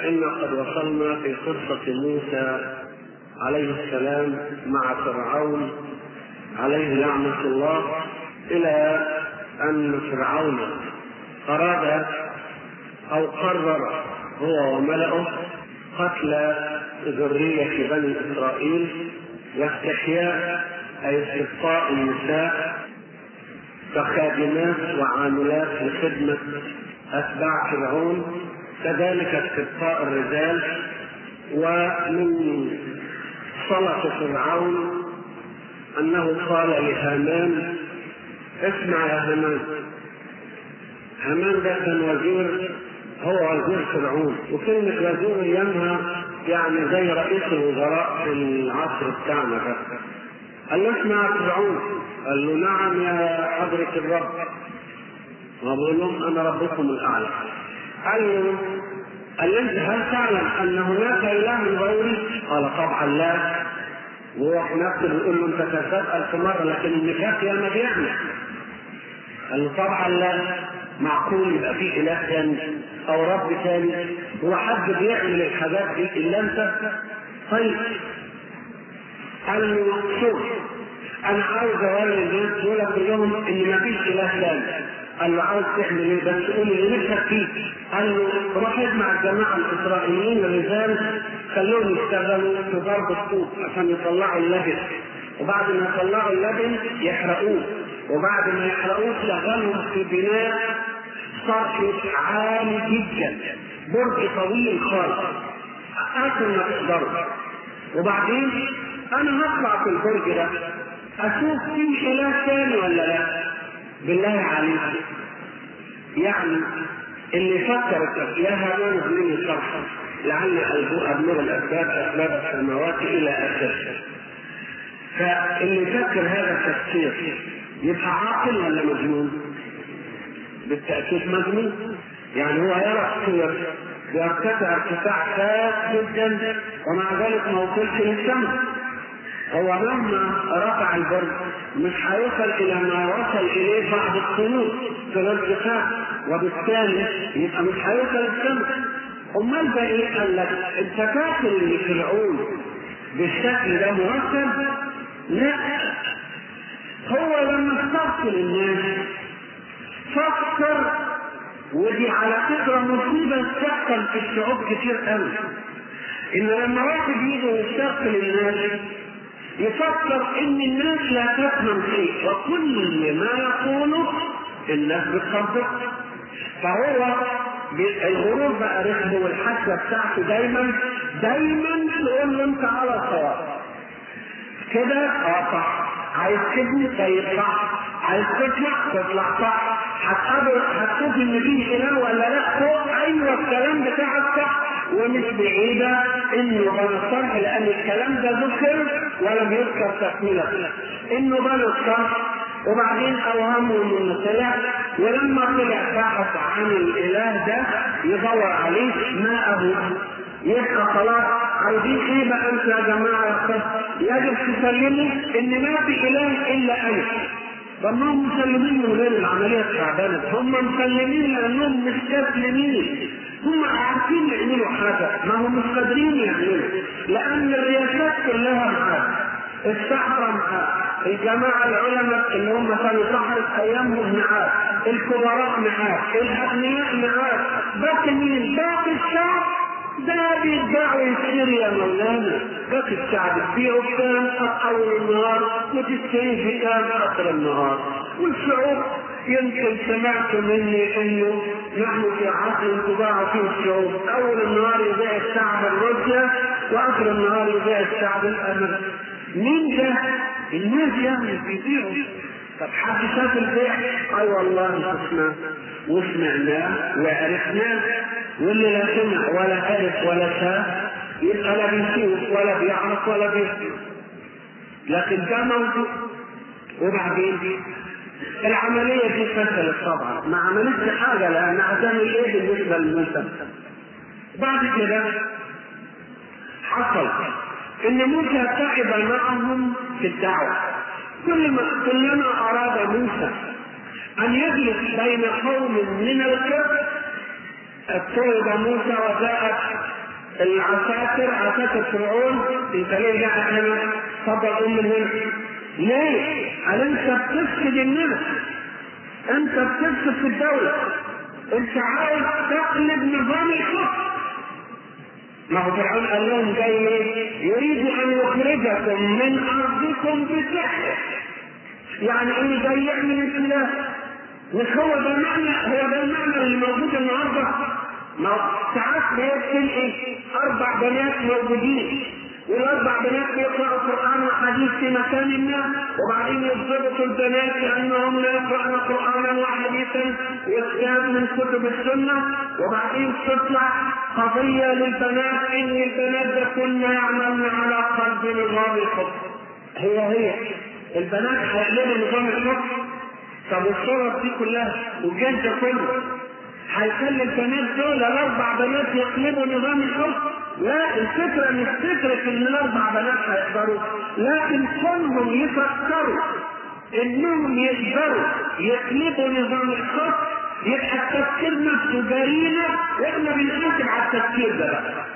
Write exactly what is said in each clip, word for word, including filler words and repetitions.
إن قد وصلنا في قصة موسى عليه السلام مع فرعون عليه لعنة الله، إلى أن فرعون أراد أو قرر هو وملئه قتل ذرية بني إسرائيل واستحياء أي استبقاء النساء كخادمات وعاملات لخدمة أتباع فرعون، كذلك استبقاء الرجال. ومن صلة فرعون أنه قال لهامان: اسمع يا هامان. هامان ده كان وزير، هو وزير فرعون، وكلمة وزير ايامها يعني زي رئيس الوزراء في العصر بتاعنا ده. قال له: اسمع فرعون. قال له: نعم يا حضرة الرب. وبقول لهم: انا ربكم الاعلى. قال له: قال انت هل تعلم ان هناك اله غيري؟ قال: طبعا لا. وهو في نفسه بيقول له: انت كذاب الف مره، لكن النفاق يا ما بيعمل. قال له: طبعا لا. معقول يبقى في اله ثاني او رب ثاني؟ هو حد بيعمل الحاجات دي الا انت؟ طيب. قال له: شوف، انا عاوز اوري الناس دول كلهم ان مفيش اله ثاني. قال له: عاوز تعمل ايه؟ بس قول اللي نفسك فيه. قال له: روح اجمع الجماعه الاسرائيليين الرجال، خلوهم يشتغلوا في ضرب الطوب عشان يطلعوا اللبن، وبعد ما يطلعوا اللبن يحرقوه، وبعد ما يحرقوه شغلهم في بناء سطح عالي جدا، برج طويل خالص اخر ما تقدروا. وبعدين انا هطلع في البرج ده اشوف فيه اله ثاني ولا لا. بالله عليك، يعني اللي فكر يا هامان ابني شرحا لعل ابلغ الاسباب اسباب السماوات الى اخره. فاللي فكر هذا التفسير يبقى عاقل ولا مجنون؟ بالتاكيد مجنون. يعني هو يرى الصور ويرتفع ارتفاع خاص جدا ومع ذلك ما وصلش للسماء. هو مهما رفع البرج مش هيوصل الى ما وصل اليه بعض الصنوع في الارتفاع، وبالتالي يبقى مش هيوصل للسماء. امال بقى ايه؟ قال لك: انت فاكر ان فرعون بالشكل ده مرتب؟ لا، هو لما استغفر الناس فكر، ودي على فكره مصيبه تحصل في الشعوب كتير قوي، ان لما واحد يجي يستغفر الناس يفكر ان الناس لا تفهم شيء، وكل ما يقوله الناس بتصدق. فهو الغرور بقى رخبه، والحسره بتاعته دايما دايما تقول له انت على صواب كده. اه صح. عايز تبني طيب صح، عايز تطلع تطلع صح، هتقابل هتشوف ان فيه اله ولا لا فوق. ايوه الكلام بتاعك صح، ومش بعيده انه بنى الصرح، لان الكلام ده ذكر ولم يذكر تكمله انه بنى الصرح. وبعدين اوهموا انه طلع، ولما طلع بحث عن الاله ده يدور عليه ماءه. يبقى خلاص عايزين ايه بقى انت يا جماعه؟ يجب تسلموا ان ما في اله الا انا. طب ما هم مسلمين من غير العمليه التعبانه، هم مسلمين لانهم مستسلمين، هم عارفين يعملوا حاجه ما هم مش قادرين يعملوا، لان الرياسات كلها معاه، الصحراء معاه، الجماعه العلماء اللي هم كانوا صحراء ايامهم معاه، الكبراء معاه، الاغنياء معاه، باقي مين؟ باقي الشعب ده بيتباع ويصير يا مولانا. باقي الشعب تبيعه بكام اول النهار وتشتريه بكام اخر النهار. والشعوب يمكن سمعت مني انه نحن في عصر تباع فيه الشعوب، اول النهار يبيع الشعب الروسيا واخر النهار يبيع الشعب الامريكي. مين ده؟ الناس يعني بيبيعوا. طب حد شاف البيع؟ اي والله شفناه وسمعناه وعرفناه. واللي لا سمع ولا عرف ولا شاف يبقى لا بيشوف ولا بيعرف ولا بيسمع، لكن ده موجود. وبعدين العمليه دي فشلت طبعا، ما عملتش حاجه لان عشان ايه بالنسبه لموسى. بعد كده حصل ان موسى تعب معهم في الدعوه. كل ما كلما اراد موسى ان يجلس بين قوم من الكفر اضطرب موسى وجاءت العساكر عساكر فرعون انت ليه قاعد هنا؟ تفضل قوم من هنا. ليه؟ قال انت بتفسد الناس، انت بتفسد في الدولة، انت عايز تقلب نظام الحكم. ما هو فرعون قال لهم جاي يريد ان يخرجكم من ارضكم بسحر، يعني ايه جاي يعمل انقلاب. مش هو ده المعنى، هو ده المعنى اللي موجود النهارده. ما ساعات بيقتل ايه؟ اربع بنات موجودين، والاربع بنات بيقرأوا قرآن وحديث في مكان ما، وبعدين يضبطوا البنات لانهم لا يقرأن قرآنا وحديثا وكتاب من كتب السنة، وبعدين تطلع قضية للبنات ان البنات ده كنا يعملن على قلب نظام الحكم. هي هي البنات هيعملوا نظام الحكم. طب الصورة دي كلها والجيش ده كله هيخلي البنات دول الاربع بنات يقلبوا نظام الحكم؟ لا، الفكرة مش فكرة ان الاربع بنات هيقدروا، لكن كلهم يفكروا انهم يقدروا يقلبوا نظام الحكم، يبقى التفكير نفسه جريمة واحنا بنحاسب على التفكير ده بقى.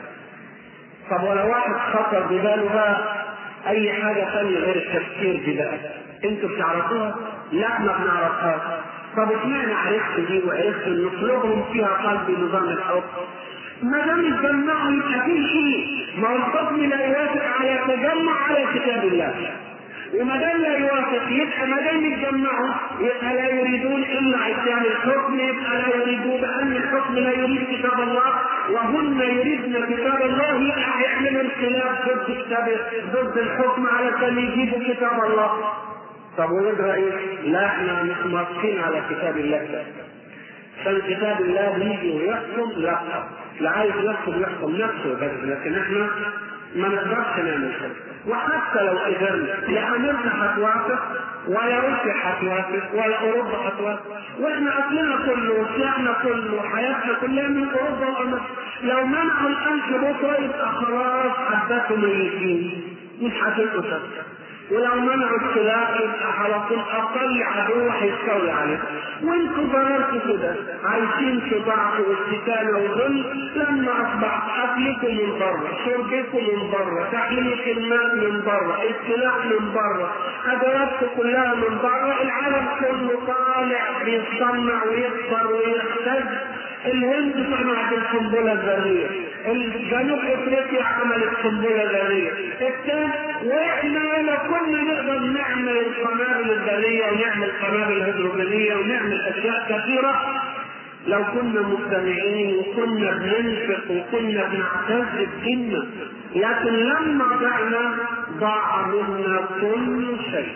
طب ولو واحد خطر بباله بقى اي حاجة ثانية غير التفكير دي بقى، انتوا بتعرفوها؟ لا ما بنعرفهاش. طب اشمعنى عرفت دي وعرفت ان نطلبهم فيها قلب نظام الحكم؟ ما دام يتجمعوا يبقى في شيء، ما هو الحكم لا يوافق على تجمع على كتاب الله، وما دام لا يوافق يبقى ما دام يتجمعوا يبقى لا يريدون الا عصيان الحكم، يبقى لا يريدون ان الحكم لا يريد كتاب الله وهن يريدن كتاب الله، يبقى هيعملوا انقلاب ضد كتاب ضد الحكم علشان يجيبوا كتاب الله. طب ونقرا ايه؟ لا احنا مش موافقين على كتاب الله، عشان كتاب الله يجي ويحكم. لا لا عايز يحكم يحكم نفسه بس، لكن احنا ما نقدرش نعمل كده. وحتى لو قدرنا لا امريكا هتوافق ولا روسيا هتوافق ولا اوروبا هتوافق، واحنا اصلنا كله وشعبنا كله وحياتنا كلها من اوروبا وامريكا. لو منعوا القمح بكره يبقى خلاص حباته ميتين مش هتبقوا شكل، ولو منعوا السلاح يبقى على طول اقل عدو هيستولي عليه. وانتوا ضررتوا كده عايشين في ضعف واستكانه وذل، لما اصبح اكلكم من بره، شربكم من بره، تحليل الماء من بره، السلاح من بره، ادواتكم كلها من بره، العالم كله طالع بيصنع ويكبر ويحتاج. الهند صنعت القنبله الذريه، الجنوب افريقيا عملت قنبله ذريه، الثاني واحنا لو كنا نقدر نعمل القنابل الذريه ونعمل قنابل هيدروجينيه ونعمل اشياء كثيره لو كنا مجتمعين وكنا بننفق وكنا بنعتز بديننا، لكن لما ضعنا ضاع منا كل شيء.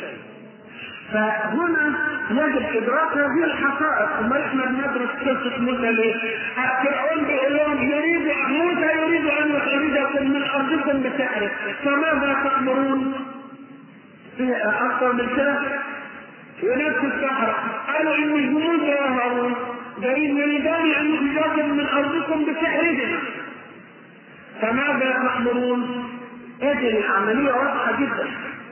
فهنا يجب ادراك هذه الحقائق. وما احنا بندرس قصه موسى ليه؟ فرعون بيقول لهم يريد موسى يريد ان يخرجكم من ارضكم بسحره، فماذا تامرون؟ في اكثر من كده ونفس السحره قالوا ان موسى يا هارون جايين يريدان ان يخرجكم من ارضكم بسحرهم، فماذا تامرون؟ هذه العمليه واضحه جدا.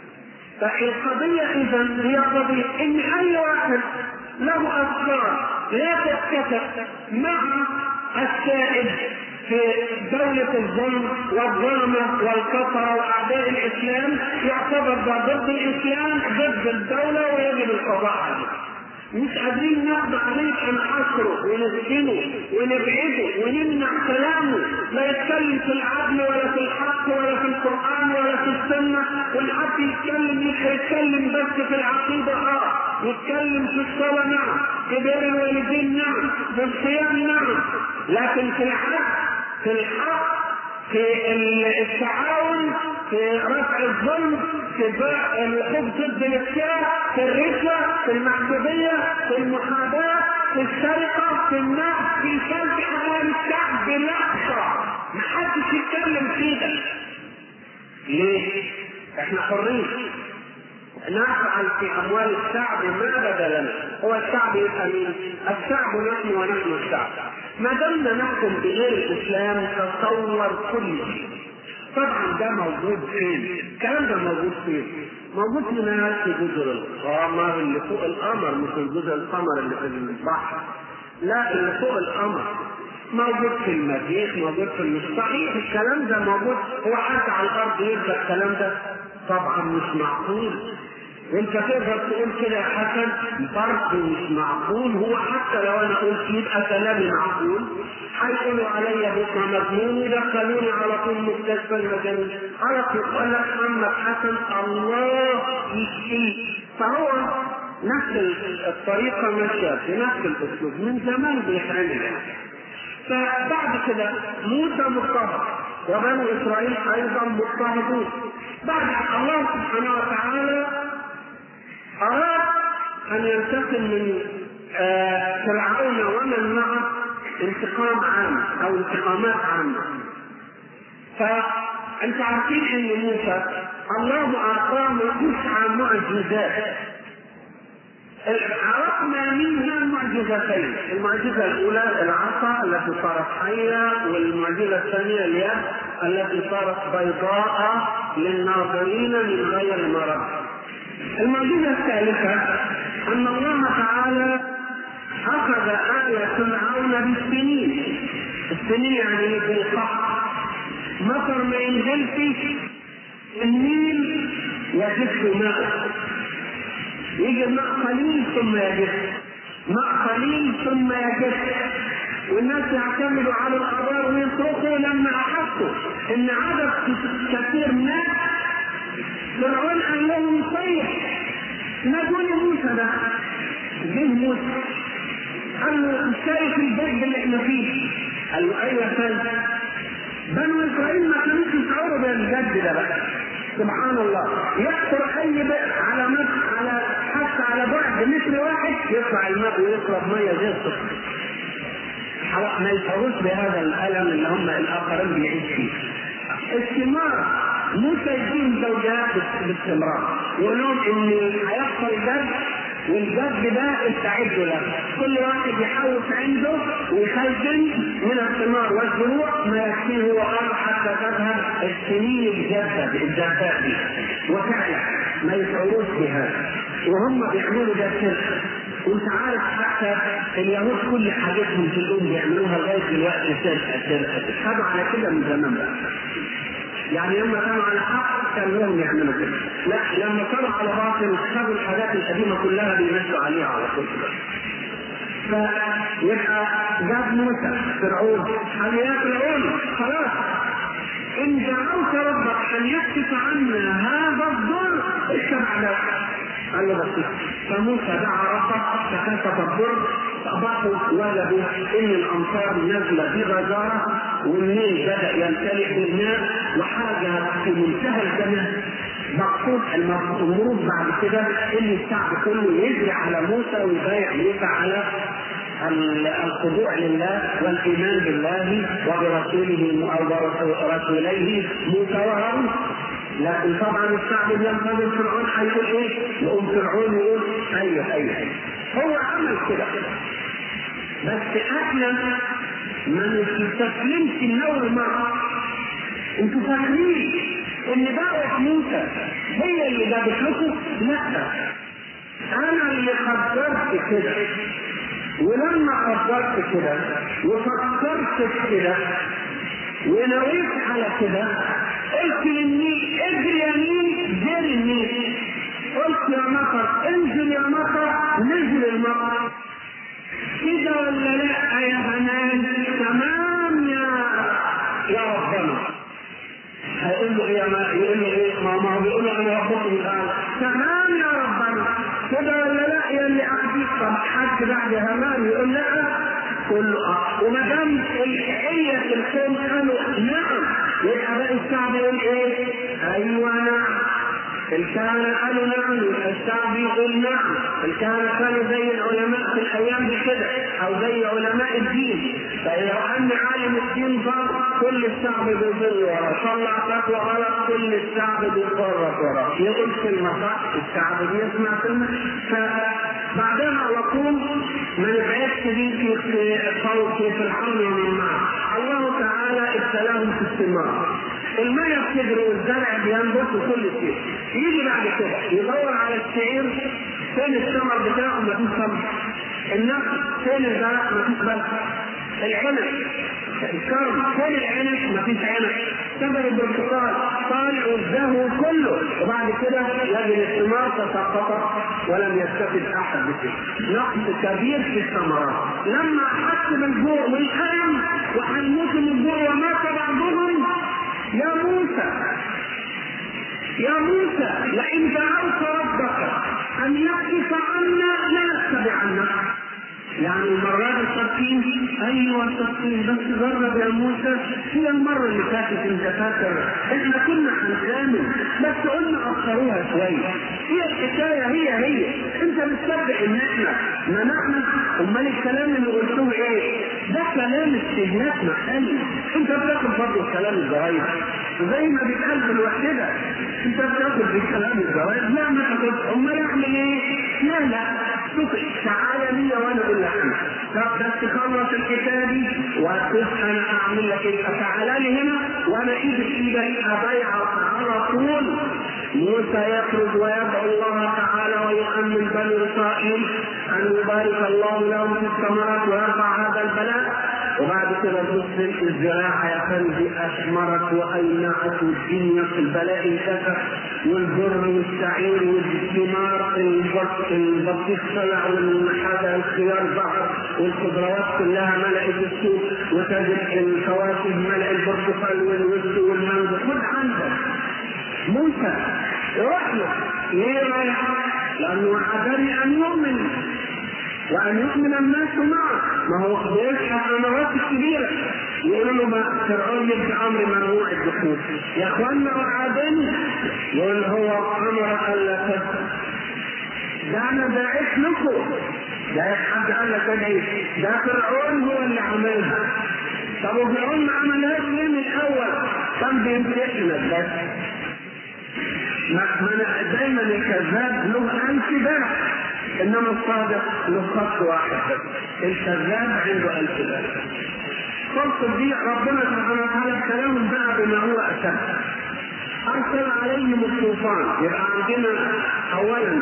فالقضية إذا هي قضية إن أي واحد له أفكار لا تتفق مع السائد في دولة الظلم والظلمة والكفرة وأعداء الإسلام يعتبر ده ضد الإسلام ضد الدولة ويجب القضاء عليه. مش قادرين ناخد عليه نحصره ونسجنه ونبعده ونمنع كلامه، لا يتكلم في العدل ولا في الحق ولا في القرآن ولا في السنة، والحق يتكلم مش هيتكلم بس في العقيدة اه، يتكلم في الصلاة نعم، في بر الوالدين نعم، في الصيام نعم، لكن في الحق في الحق في التعاون في رفع الظلم في الوقوف ضد الاشياء في الرشوة في المحدودية في المحاباة في السرقة في النهب في سلب اموال الشعب بلحظة محدش يتكلم فيه. ليه؟ احنا حرين نفعل في اموال الشعب ما بدا لنا. هو الشعب يبقى مين؟ الشعب نحن ونحن الشعب. ما دمنا نحكم بغير الاسلام تصور كل شيء. طبعا ده موجود فين؟ الكلام ده موجود فين؟ موجود هنا في جزر القمر اللي فوق القمر، مش جزر القمر اللي في البحر، لا اللي فوق القمر. موجود في المريخ، موجود في المستحيل، الكلام ده موجود. هو حتى على الارض يبقى الكلام ده؟ طبعا مش معقول. وانت تقدر تقول كده يا حسن برضه مش معقول. هو حتى لو انا قلت يبقى كلامي معقول هيقولوا عليا بكره مجنون يدخلوني على طول مستشفى المجانين على طول. يقول لك محمد حسن الله يشفيه. فهو نفس الطريقه ماشيه بنفس الاسلوب من زمان بيتعمل. فبعد كده موسى مضطهد وبنو اسرائيل ايضا مضطهدون. بعد الله سبحانه وتعالى اراد ان ينتقم من آه فرعون ومن معه انتقام عام او انتقامات عامه. فانت عارفين ان موسى الله اعطاه تسع معجزات. عرفنا منها معجزتين. المعجزه الاولى العصا التي صارت حيه، والمعجزه الثانيه اليد التي صارت بيضاء للناظرين من غير مرض. المعجزه الثالثه ان الله تعالى اخذ آل فرعون بالسنين. السنين يعني بالقحط، مطر ما ينزلش النيل يجف ماء، يجي ماء قليل ثم يجف، ماء قليل ثم يجف، والناس يعتمدوا على الابار ويصرخوا لما احسوا ان عدد كثير مات. فرعون قال لهم طيب نادوني موسى. ده جه موسى قال له شايف البيت اللي احنا فيه؟ قال له ايوه فاهم. بنو اسرائيل ما كانوش يشعروا بالجد ده بقى. سبحان الله، يقطر اي بئر على مد على حتى على بعد متر واحد يطلع الماء ويشرب ميه زي الصفر. ما يشعروش بهذا الالم اللي هم الاخرين بيعيش فيه. الثمار موسى يدين زوجات باستمرار يقول لهم ان هيحصل جد، والجد ده استعدوا له. كل واحد يحوش عنده ويخزن من الثمار والزروع ما يكفيه وقال حتى تذهب السنين الجافه الجافات دي. وفعلا ما يشعروش بهذا وهم بيعملوا ده سر. وانت عارف حتى اليهود كل حاجتهم في الام بيعملوها لغايه دلوقتي سرقه سرقه. خدوا على كده من زمان بقى. يعني لما كانوا على حق كان لهم يعملوا كده، لا لما كانوا على باطل خدوا الحاجات القديمه كلها بيمشوا عليها على طول. فيبقى جاب موسى فرعون قال يا فرعون خلاص ان دعوت ربك ان يكشف عنا هذا الضر اتبعنا. قال له بس. فموسى دعا ربه فكشف الضر، فأباحوا ولدوا ان الامطار نازله بغزاره والنيل بدا يمتلئ بالماء وحاجه في منتهى الجمال. مقصود المفروض بعد كده ان الشعب كله يجري على موسى ويبايع موسى على الخضوع لله والايمان بالله وبرسوله او رسوليه موسى وهارون. لكن طبعا الشعب ينتظر فرعون هيقول ايه؟ يقوم فرعون يقول ايوه ايوه هو عمل كده. بس احنا ما نستسلمش من اول مره. انتوا فاكرين ان دعوه موسى هي اللي جابت لكم؟ لا، انا اللي قدرت كده. ولما قدرت كده وفكرت في كده ونويت على كده قلت للنيل اجري يمين جري النيل، قلت يا مطر انزل يا مطر نزل المطر. كده ولا لا يا هنان؟ تمام يا يا ربنا. هيقول له ايه؟ ما يقول له ايه؟ ما ما بيقول له انا ربكم الاعلى. تمام يا ربنا. كده ولا لا يا اللي اخديك؟ طب حد بعد همان يقول لا؟ كله اه. وما دام الحقيقه في الكون قالوا نعم يبقى باقي الشعب يقول ايه؟ ايوه نعم. الكهنة قالوا نعم الشعب يقول نعم. الكهنة كانوا زي العلماء في الايام دي كده او زي علماء الدين. فلو ان عالم الدين ضل كل الشعب بيضل وراه، طلع فتوى غلط كل الشعب بيتفرط وراه، يقول كلمة صح الشعب بيسمع كلمة. فبعدها على طول ما نبعدش دي في صوت في الحمل ومن معه. الله تعالى ابتلاهم في الثمار، المية بتجري والزرع بينبت وكل شيء. يجي بعد كده يدور على الشعير فين الثمر بتاعه؟ ما فيش ثمر. النخل فين الزرع؟ ما فيش بلد. العنب الكرم كل العنب مفيش عنب، شجر البرتقال طالع والزهو كله، وبعد كده يجد الثمار تساقط ولم يستفد احد بشيء. نقص كبير في الثمرات. لما حس بالجوع والألم وهيموت من الجوع ومات بعضهم، يا موسى يا موسى لئن دعوت ربك ان يكشف عنا لنتبعنك. يعني المرة دي صدقين، ايوه صدقين، بس جرب يا موسى، هي المرة اللي فاتت انت فاكر احنا كنا هنكمل بس قلنا اخروها شوية، هي الحكاية هي هي، انت متصدق ان احنا منعنا؟ امال الكلام اللي قلته ايه؟ ده كلام استهلاك محلي، انت بتاخد برضه كلام الجرايد زي ما بيتقال في الوحدة، انت بتاخد بكلام الجرايد، لا ما تاخد، امال اعمل ايه؟ لا لا شوف تعالى لي وانا اقول لك طب بس تخلص الكتابي وتشوف انا اعمل لك ايه، تعالى لي هنا وانا ايدي في ايدك ابايعك على طول. موسى يخرج ويدعو الله تعالى ويؤمن بني اسرائيل ان يبارك الله لهم في الثمرات ويرفع هذا البلاء. وبعد كده تصل الزراعه يا فندي اثمرت واينعت والدنيا في البلاء انكسر، والبر والشعير والثمار البطيخ طلع والحاجه الخيار ظهر والخضروات كلها ملأت السوق، وتجد الفواكه ملأ البرتقال والوز والمانجو. خد عندك موسى روح له. ليه رايح؟ لانه عدني ان يؤمن وان يؤمن الناس معه. ما هو بيشرح امارات كبيره يقولوا له ما فرعون يبقى امر ممنوع الدخول يا اخوانا وعدني، يقول هو امر الا تدخل، ده انا باعث لكم، ده حد قال لك ادعي، ده فرعون هو اللي عملها. طب وفرعون ما عملهاش ليه من الاول؟ كان بيمسكنا بس. ما دايما الكذاب له ألف باع، انما الصادق له خط واحد. الكذاب عنده ألف باع. فرصة دي ربنا سبحانه وتعالى كلام بقى بما هو أشد. أرسل عليهم الطوفان. يبقى عندنا أولا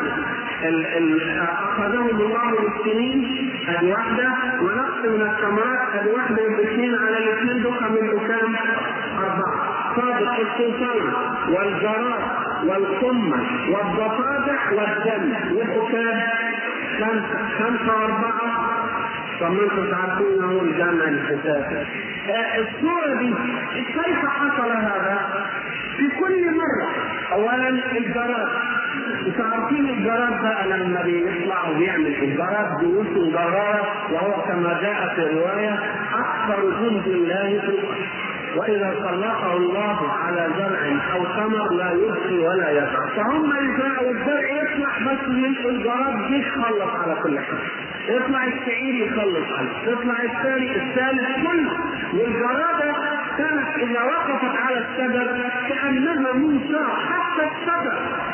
أخذهم الله بالسنين هذه واحدة، ونقص من الثمرات هذه واحدة، بالاثنين على الاثنين دول من كام؟ أربعة. صادق الطوفان والجراد والقمة والضفادع والدم والحكام خمسة خمسة وأربعة. طب ما انتم تعرفون هو الجمع الحساب. الصورة دي كيف حصل هذا؟ في كل مرة أولا الجراد، تعرفين الجراد بقى لما بيطلع وبيعمل الجراد بيوصل جراد، وهو كما جاء في رواية أكثر جند الله في الأرض، وإذا سلطه الله على زرع أو ثمر لا يبقي ولا يزرع. فهم يزرعوا الزرع يطلع بس من الجراد يخلص على كل حاجة، يطلع الشعير يخلص عليه، يطلع الثاني الثالث كله. والجرادة كانت إذا وقفت على الشجر كأنها منشار، حتى الشجر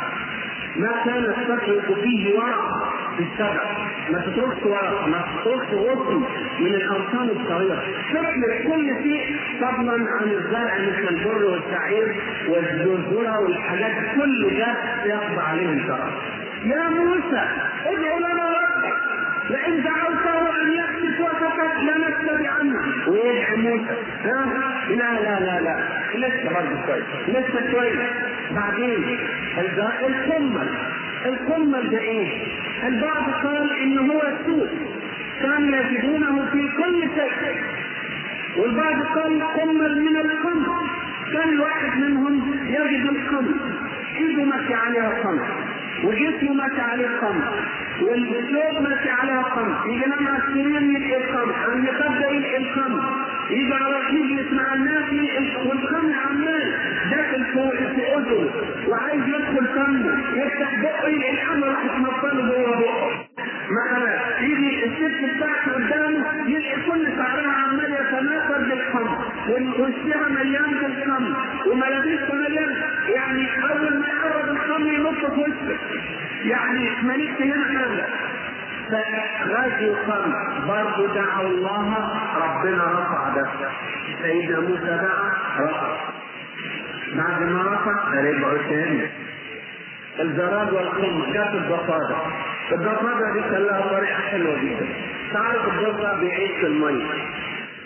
ما كانت تترك فيه ورق في الشجر، ما تتركش ورق، ما تتركش غصن من الأغصان الصغيرة، تطلق كل شيء فضلا عن الزرع مثل البر والشعير والذرة والحاجات، كل ده يقضى عليه الشرع. يا موسى ادعو لنا ربك لئن دعوته ان يكشف وسطك لنتبعنه. ويدعو موسى ها لا لا لا لا لسه برضه شويه لسه شويه. بعدين القمل القمل ده ايه؟ البعض قال ان هو السوق كانوا يجدونه في كل شيء، والبعض قال قمل من الخمر، كان الواحد منهم يجد الخمر ايده ماشي عليها خمر وجسمه ماشي عليه خمر والثوب ماشي عليها خمر، يجي لما السرير يلقي الخمر، عند يبدا يلقي الخمر، يجي على يجلس مع الناس والخمر عمال داخل فوق في اذنه وعايز يدخل فمه، يفتح بقه يلقي الخمر راح تنطله جوه بقه. مثلا يجي الست بتاعته قدامه يلقي كل شعرها عمال يتناثر بالخمر ووشها مليان بالخمر وملابسها مليان، يعني اول ما يقرب الخمر ينط في وشه، يعني مليك هنا كامله. فغازي الخمر برضه دعوا الله، ربنا رفع ده. سيدنا موسى دعا رفع، بعد ما رفع رجعوا تاني. الجراد والخمر جات الضفادع. الضفادع دي كان لها طريقه حلوه جدا. تعرف الضفدع بيعيش في الميه،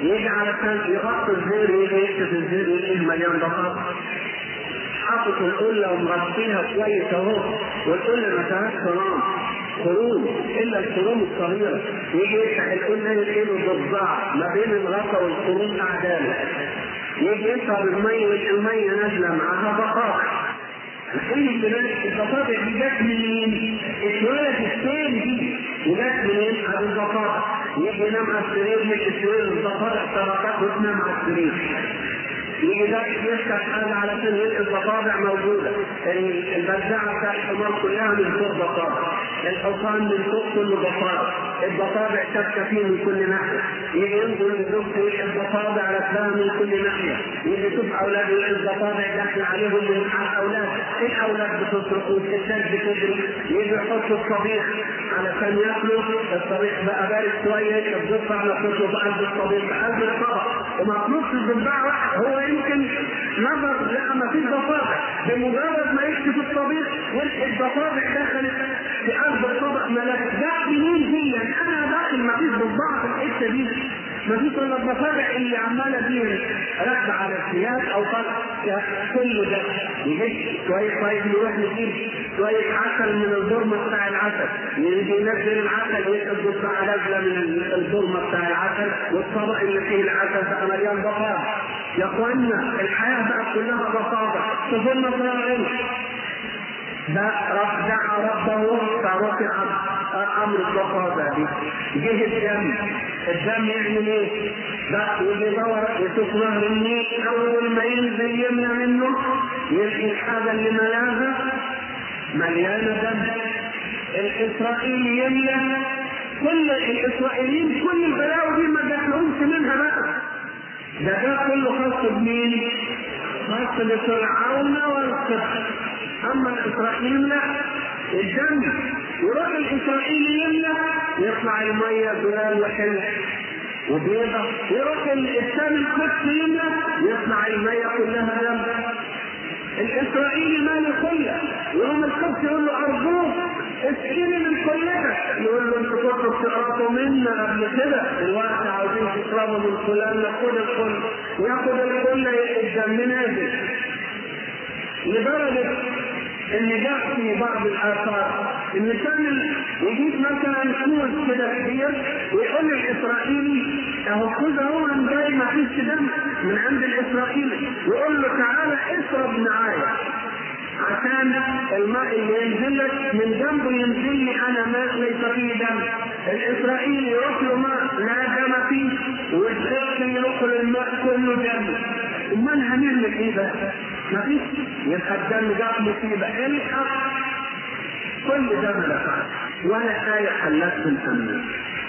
يجي علشان يغطي الزير يجي يكتب الزير يلاقيه مليان بطاطا، حاطط القله ومغطيها كويس اهو، والقله ما فيهاش خرام خروم الا الخروم الصغيره، يجي يفتح القله يلاقيه ضفدع ما بين الغطا والخروم اعداله، يجي يشرب الميه والميه نازله معاها بطاطا. الحين البطاطا دي جت منين؟ اتولدت السيل دي وجت منين؟ على البطاطا. يجي ينام على السرير مش السرير البطاطا سرطات وتنام على السرير. يجي ده يفتح حاجه علشان يلقي الضفادع موجوده، البزاعه بتاع الحمار كلها من فوق ضفادع، الحصان من فوق كله ضفادع، الضفادع شابكه فيه من كل ناحيه، يجي ينزل الزوج يلقي الضفادع ركبها من كل ناحيه، يجي يشوف اولاده يلقي الضفادع داخل عليهم من الاولاد، الاولاد بتصرخ والستات بتجري، يجي يحطوا الطبيخ علشان ياكلوا، الطبيخ بقى بارد شويه، الضفدع على صوته بقلب الطبيخ بقلب الطبق، ومطلوب في الضفدع واحد هو يمكن نظر لا ما فيش ضفادع، بمجرد ما يكشف الطبيخ والضفادع دخلت في قلب الطبق ملك، ده منين دي؟ انا داخل ما فيش ضفدع في الحته دي، ما فيش الا الضفادع اللي عماله دي راكبه على الثياب او طالعه كله ده. يجي شويه طيب نروح نجيب شويه عسل من البرمه بتاع العسل، يجي ينزل العسل ويحط الضفدع نازله من البرمه بتاع العسل، والطبق اللي فيه العسل بقى مليان ضفادع. يا اخوانا الحياه بقى كلها ضفادع، تظن طالعين. ده رب دعا ربه فرفع امر الضفادع دي. جه الدم، الدم يعمل ايه؟ ده يجي يدور يشوف نهر النيل، اول ما ينزل يمنى منه يلقي الحاجه اللي ملاها مليانه دم. الاسرائيلي يملى كل الاسرائيليين كل البلاوي دي ما دخلهمش منها بقى. ده ده كله خاص بمين؟ خاص بفرعون والقبط. اما الاسرائيليين لا، الدم يروح الاسرائيلي يملى يطلع الميه زلال وحلو وبيضه، يروح الثاني القبط يملى يطلع الميه كلها دم. الاسرائيلي مالي كله، يوم القبط يقول له ارجوك اسقيني من كلها، يقول له انتوا كنتوا بتقربوا منا قبل كده، دلوقتي عاوزين تشربوا من فلان، ناخد الكل، ياخد الكل الدم نازل. لدرجه ان جاء في بعض الاثار ان كان يجيب مثلا كنوز كده كبير ويقول للاسرائيلي اهو خذ اهو من جاي ما فيش دم من عند الاسرائيلي، ويقول له تعالى اشرب معايا عشان الماء اللي ينزل لك من جنبه ينزل لي انا ماء ليس فيه دم. الاسرائيلي يروح له ماء لا دم فيه، والقبط يدخل الماء كله دم. امال هنعمل ايه بقى؟ ما فيش، يبقى الدم جاب مصيبه، الحق كل دم لفعل ولا آية حلت من أمن.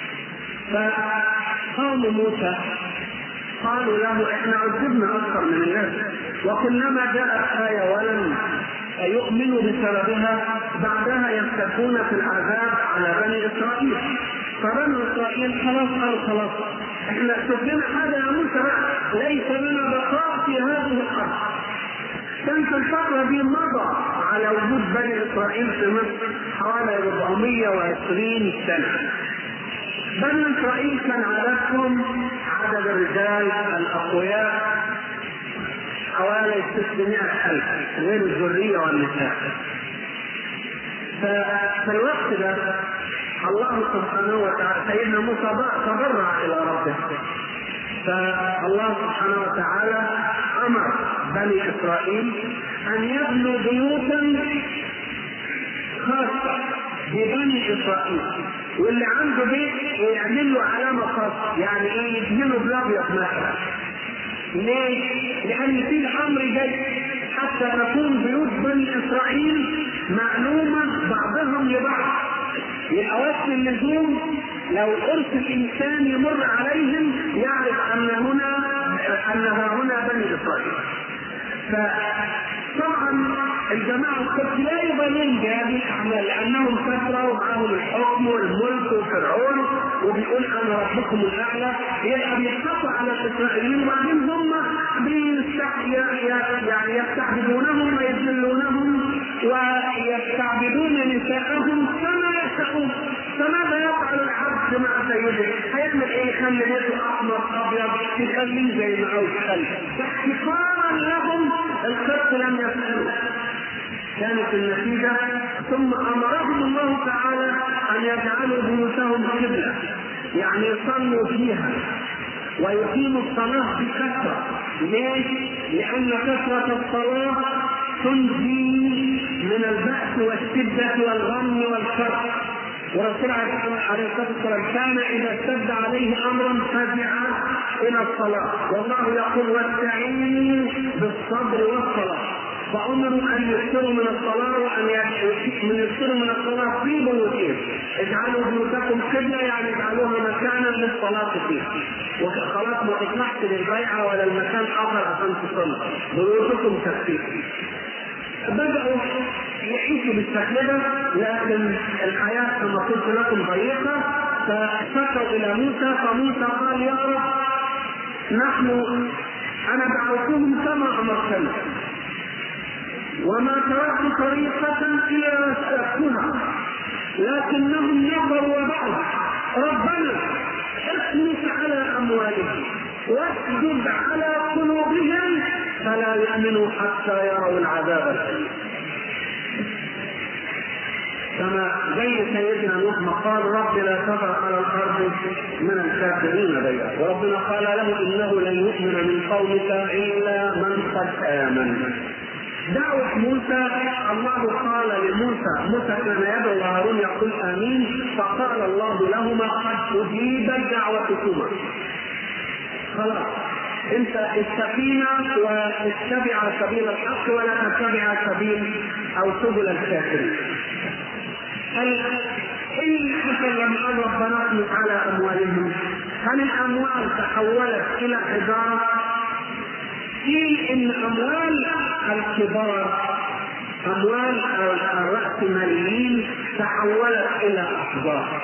فقالوا موسى قالوا له احنا عذبنا اكثر من الناس، وكلما جاءت آية ولم يؤمنوا بسببها بعدها يستكون في العذاب على بني اسرائيل. فبني اسرائيل خلاص قالوا خلاص احنا شوف لنا حاجه يا موسى بقى، ليس لنا بقاء في هذه الارض. كانت الفتره دي مضى على وجود بني اسرائيل في مصر حوالي أربعمائة وعشرين سنه. بني اسرائيل كان عددهم عدد الرجال الاقوياء حوالي ستمائة ألف غير الذريه والنساء. ففي الوقت ده الله سبحانه وتعالى سيدنا موسى تضرع الى ربه، فالله سبحانه وتعالى امر بني اسرائيل ان يبنوا بيوتا خاصه ببني اسرائيل، واللي عنده بيت يعمل له علامه خاصه، يعني ايه؟ يدهنه بالابيض مثلا. ليه؟ لان في الامر جاي حتى تكون بيوت بني اسرائيل معلومه بعضهم لبعض، يبقى وقت اللزوم لو ارسل انسان يمر عليهم يعرف ان هنا انها هنا بني اسرائيل. فطبعا الجماعه القبط لا يبالون بهذه الاعمال لانهم كثره ومعهم الحكم والملك وفرعون وبيقول انا ربكم الاعلى، يبقى بيضحكوا على الاسرائيليين وبعدين هم يعني يستعبدونهم ويذلونهم ويستعبدون نساءهم كما يشاءون. فماذا يفعل العبد دماء سيده هيعمل ايه؟ يخلي بيته احمر ابيض يخليه زي ما عاوز يخلي. احتقارا لهم القط لم يفعلوا، كانت النتيجه. ثم امرهم الله تعالى ان يجعلوا بيوتهم قبله، يعني يصلوا فيها ويقيموا الصلاه بكثره. ليه؟ لان كثره الصلاه تنجي من البأس والشده والغم والشر. ورسول عليه الصلاه والسلام كان اذا اشتد عليه امر فزع الى الصلاه، والله يقول واستعينوا بالصبر والصلاه. فامروا ان يكثروا من الصلاه وان يكثروا من الصلاه في بيوتهم. اجعلوا بيوتكم قبله، يعني اجعلوها مكانا للصلاه فيها. وخلاص ما تطلعش للبيعه ولا المكان اخر عشان تصلي، بيوتكم تكفيك. بدأوا يعيشوا بالتكلفة، لكن الحياة كما قلت لكم ضيقة، فشكوا إلى موسى. فموسى قال يا رب نحن أنا دعوتهم كما أمرتني وما تركت طريقة إلا سلكتها، لكنهم نظروا وبعوا. ربنا اطمس على أموالهم واسجد على قلوبهم فلا يؤمنوا حتى يروا العذاب الأليم. كما زي سيدنا نوح ما قال رب لا تذر على الارض من الكافرين ديارا، وربنا قال له انه لن يؤمن من قومك الا من قد امن. دعوة موسى، الله قال لموسى، موسى كان يدعو هارون يقول امين، فقال الله لهما قد اجيبت دعوتكما. خلاص انت استقيما واتبع سبيل الحق ولا تتبع سبيل او سبل الكافرين. إن حصل لما قال ربنا اطمس على أموالهم، هل الأموال تحولت إلى حجارة؟ قيل إن أموال الكبار أموال الرأسماليين تحولت إلى أحجار.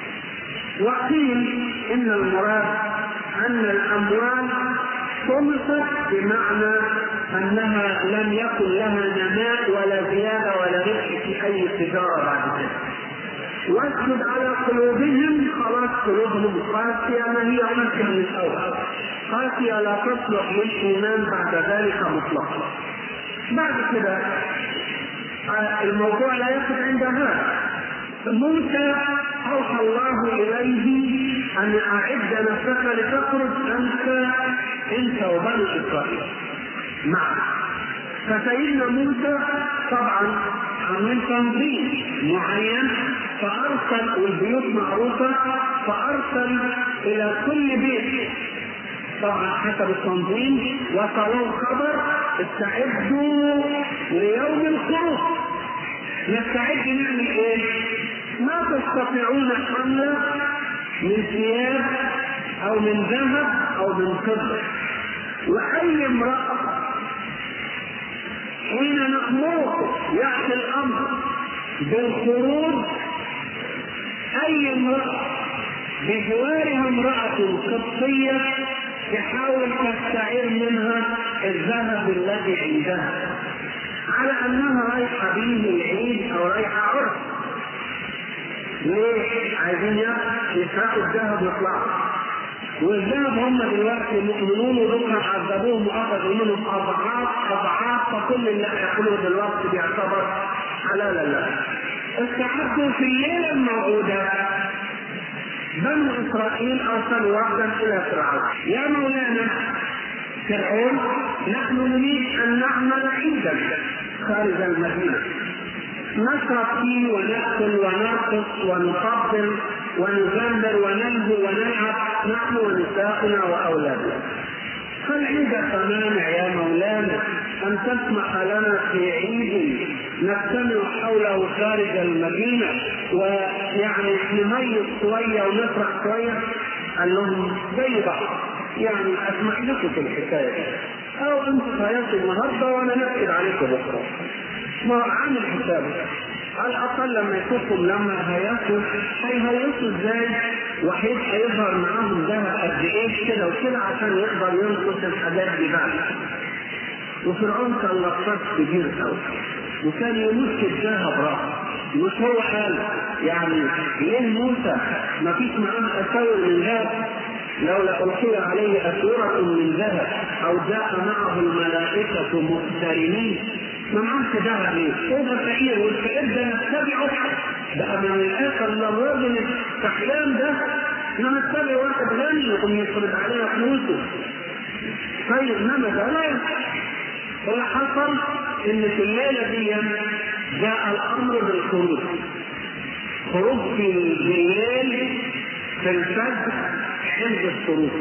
وقيل إن المراد أن الأموال طمست بمعنى أنها لم يكن لها نماء ولا زيادة ولا ربح في أي تجارة بعد ذلك. واسجد على قلوبهم، خلاص قلوبهم قاسية ما هي قاسية من الأول، قاسية لا تصلح للإيمان بعد ذلك مطلقا. بعد كده الموضوع لا يقف عند هذا. موسى أوحى الله إليه أن أعد نفسك لتخرج أنت أنت وبني إسرائيل معك. فسيدنا موسى طبعا عمل تنظيم معين، فأرسل، والبيوت معروفة، فأرسل إلى كل بيت طبعا حسب التنظيم، وصلوا خبر استعدوا ليوم الخروج. نستعد نعمل ايه؟ ما تستطيعون حمله من ثياب او من ذهب او من فضه. واي امرأة حين نأمره يأتي الامر بالخروج، اي امرأة بجوارها امرأة قبطية تحاول تستعير منها الذهب الذي عندها على انها رايحه به العيد او رايحه عرس. ليه؟ عايزين يسرقوا الذهب ويطلعوا. والذهب هم دلوقتي مؤمنون ودول عذبوهم واخذوا منهم اضعاف اضعاف، فكل اللي هياكلوه دلوقتي بيعتبر حلالا لهم. استعدوا في الليله الموعوده. بنو اسرائيل ارسلوا وفدا الى فرعون، يا مولانا فرعون نحن نريد ان نعمل عيدا خارج المدينه، نشرب فيه وناكل ونرقص ونفضل ونزمر ونلهو ونلعب نحن ونساؤنا واولادنا. فالعيد فمانع يا مولانا ان تسمح لنا في عيد نجتمع حوله خارج المدينه ويعني نميز شويه ونفرح شويه. قال لهم زي بعض، يعني اسمع لكم في الحكايه دي، او انتم صيادتوا النهارده وانا نكد عليكم بكره. ما عامل حسابه على الاقل لما يشوفهم لما هياكلوا هيهيصوا ازاي، وهيبقى يظهر معاهم ذهب قد ايه كده وكده عشان يقدر ينقص الحاجات دي بعد. وفرعون كان لقطات كبير قوي وكان يمس الذهب راسه، مش هو قال يعني ليه موسى ما فيش معاه أساور من ذهب؟ لولا ألقي عليه أسورة من ذهب أو جاء معه الملائكة مقترنين. ما معهش ذهب ليه؟ هو فقير والفقير ده نتبعه بقى من الآخر للراجل السحلان ده نتبع واحد غني يقوم يفرض علينا فلوسه. طيب انما ده لا. اللي حصل ان في الليله دي جاء الامر بالخروج. خروج في الليل في الفجر عند الشروق.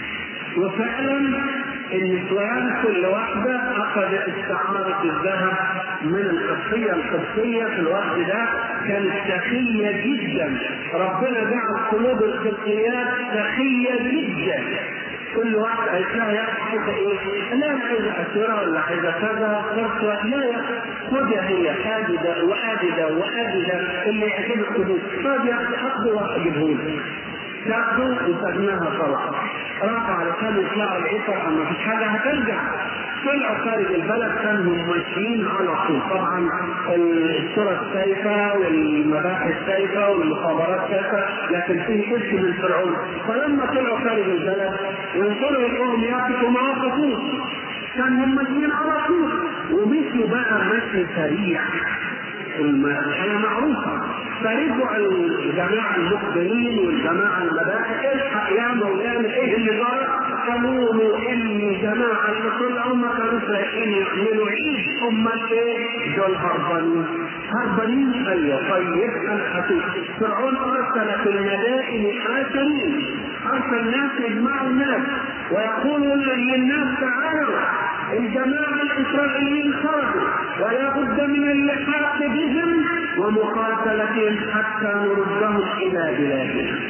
وفعلا النسوان كل واحدة أخذت استعارة الذهب من القبطية. القبطية في الوقت ده كانت سخية جدا. ربنا جعل قلوب القبطيات سخية جدا. كل واحد عايزها ياخد ايه؟ لا عايزة أسورة ولا عايزة كذا فرصة، لا خدها هي حاددة وآددة وآددة اللي يعجب القلوب. فاضي أخذه وأجيبهولك. تاخذوا وسجناها طلعت راح علشان يطلعوا العصر اما مفيش حاجه هترجع. طلعوا خارج البلد كانوا ماشيين على طول. طبعا الشرطه السايفه والمباحث السايفه والمخابرات سايفه، لكن فيه اسم من فرعون. فلما طلعوا خارج البلد ويوصلوا لقوم يقفوا ما وقفوش، كانوا ماشيين على طول ومشوا بقى مشي سريع. الحياه معروفه. فرجعوا الجماعة المخبرين والجماعة المباحث الحق يا مولانا ايه اللي جرى؟ قالوا له ان الجماعة اللي طلعوا ما كانوش رايحين يعملوا عيد، امال ايه؟ دول هربانين. هربانين ايوه. طيب الحقيقة فرعون ارسل في المدائن حاشرين، ارسل ناس يجمعوا الناس ويقولوا للناس تعالوا الجماعة الاسرائيليين خرجوا ولا بد من اللحاق بهم ومقاتلتهم حتى نردهم الى بلادهم.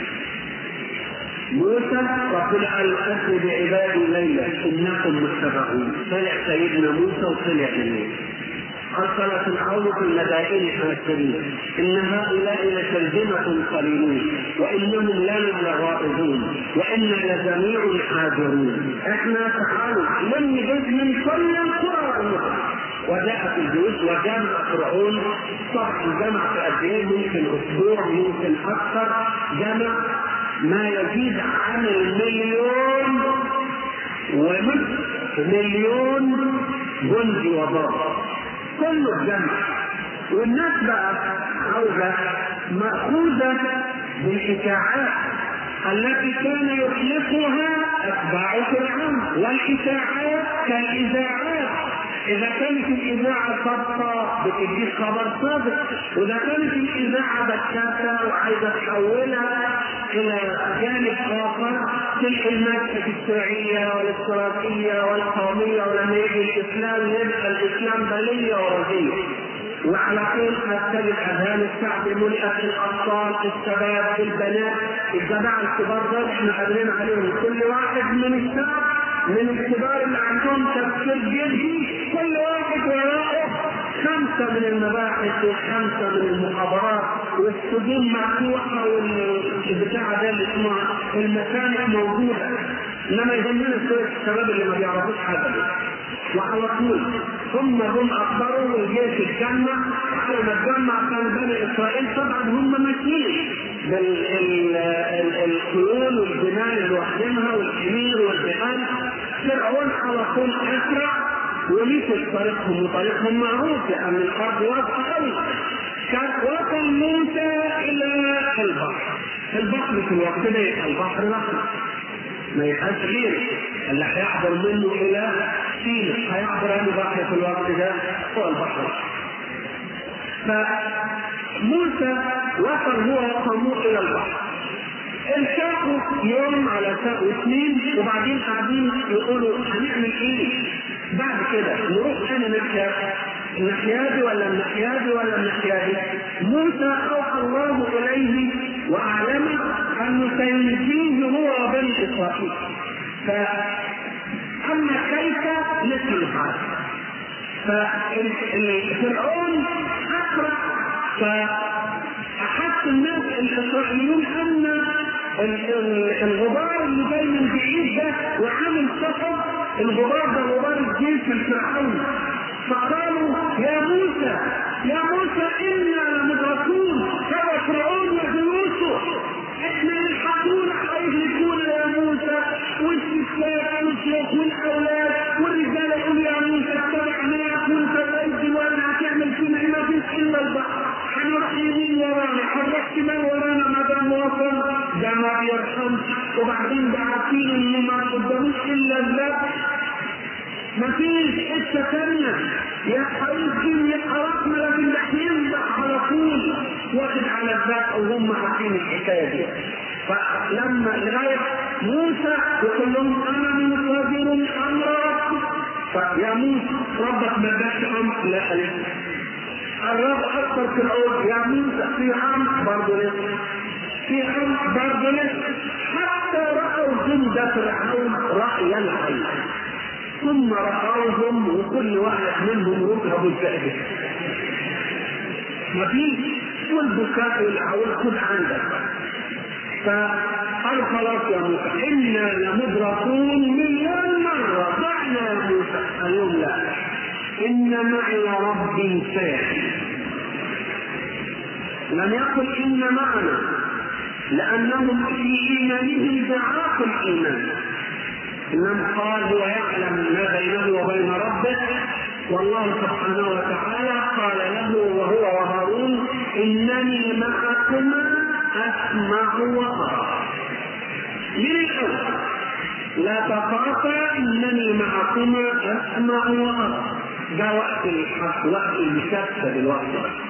موسى وقل الاسر بعبادي ليلا انكم متبعون. طلع سيدنا موسى وطلع اليه. ارسل فرعون في المدائن حاشرين ان هؤلاء لشرذمة قليلون وانهم لنا لغائظون وانا لجميع حاضرون. احنا تعالوا لم يجد من كل القرى والنهر. وجاءت الجيوش وجمع فرعون. طبعا جمع في قد ايه؟ ممكن اسبوع ممكن اكثر. جمع ما يزيد عن المليون ونصف مليون جندي وضابط كله الجمع. والناس بقى عاوزه مأخوذة بالإشاعات التي كان يطلقها أتباع فرعون. والإشاعات كالإذاعات، إذا كانت الإذاعة صادقة بتديك خبر صادق، وإذا كانت الإذاعة بكاسة وعايزة تحولها إلى جانب آخر تلك المادة الشرعية والاشتراكية والقومية، ولما يجي الإسلام يبقى الإسلام بلية ورزية. وعلى طول تجد اذهان الشعب ملئت بالاطفال، الشباب، البنات، الجماعه الكبار دول احنا قادرين عليهم. كل واحد من الشعب من الكبار اللي عندهم تفكير جدي، كل واحد وراءه خمسه من المباحث وخمسه من المخابرات، والسجون مفتوحه والبتاع ده اللي اسمها المكانك موجوده. انما يهمنا شويه الشباب اللي ما بيعرفوش حاجه. وعلى طول ثم هم اخبروا والجيش اتجمع. على ما اتجمع كان بني اسرائيل طبعا هم ماشيين بالخيول والجمال لوحدها والحمير والبغال. فرعون على طول اسرع ومشي طريقهم، وطريقهم معروف لان الارض واضحه قوي. وصل موسى الى البحر. البحر في الوقت ده يبقى البحر الاحمر، ما يبقاش غير اللي هيعبر منه الى سينا. هيعبر عن البحر في الوقت ده هو البحر. فموسى وصل هو وقومه الى البحر. التقوا يوم على ساعة واثنين، وبعدين قاعدين يقولوا هنعمل ايه بعد كده؟ نروح انا نحيا الناحية دي ولا الناحية دي ولا الناحية دي؟ موسى اوحى الله اليه واعلمه انه سينجيه هو وبني اسرائيل. فاما كيف مثل هذا؟ ففرعون اسرع، فاحس الناس الاسرائيليون ان الغبار اللي جاي من بعيد ده وعامل سحب، الغبار ده غبار الجيش الفرعوني. فقالوا يا موسى يا موسى انا لمدركون. هذا فرعون وارحمه، وبعدين ده عارفين ان ما قداموش الا الذبح، مفيش حته ثانيه يا حبيبي يا رحمه، لكن ده هينذبح على طول واخد على الذبح، وهم عارفين الحكايه دي. فلما لغايه موسى يقول لهم انا منتظر امر ربي، فيا موسى ربك ما اداش امر؟ لا لسه. الرب اكثر فرعون، يا موسى في امر برضه لسه، في امر برضه لسه، حتى راوا جند فرعون راي العين، ثم راوهم وكل واحد منهم يضرب الذئب، مفيش والبكاء والعول خد عندك. فقال خلاص يا موسى إنا لمدركون مليون مرة، ضعنا يا موسى. اليوم لا، إن معي ربي سيهدين. لم يقل إن معنا، لأنهم في إيمانهم ضعاف الإيمان، إنما قال هو يعلم ما بينه وبين ربه، والله سبحانه وتعالى قال له وهو وهارون إنني معكما أسمع وأرى. من الأول لا تخافا إنني معكما أسمع وأرى، ده وقت الحق، وقت المشتت الوقت.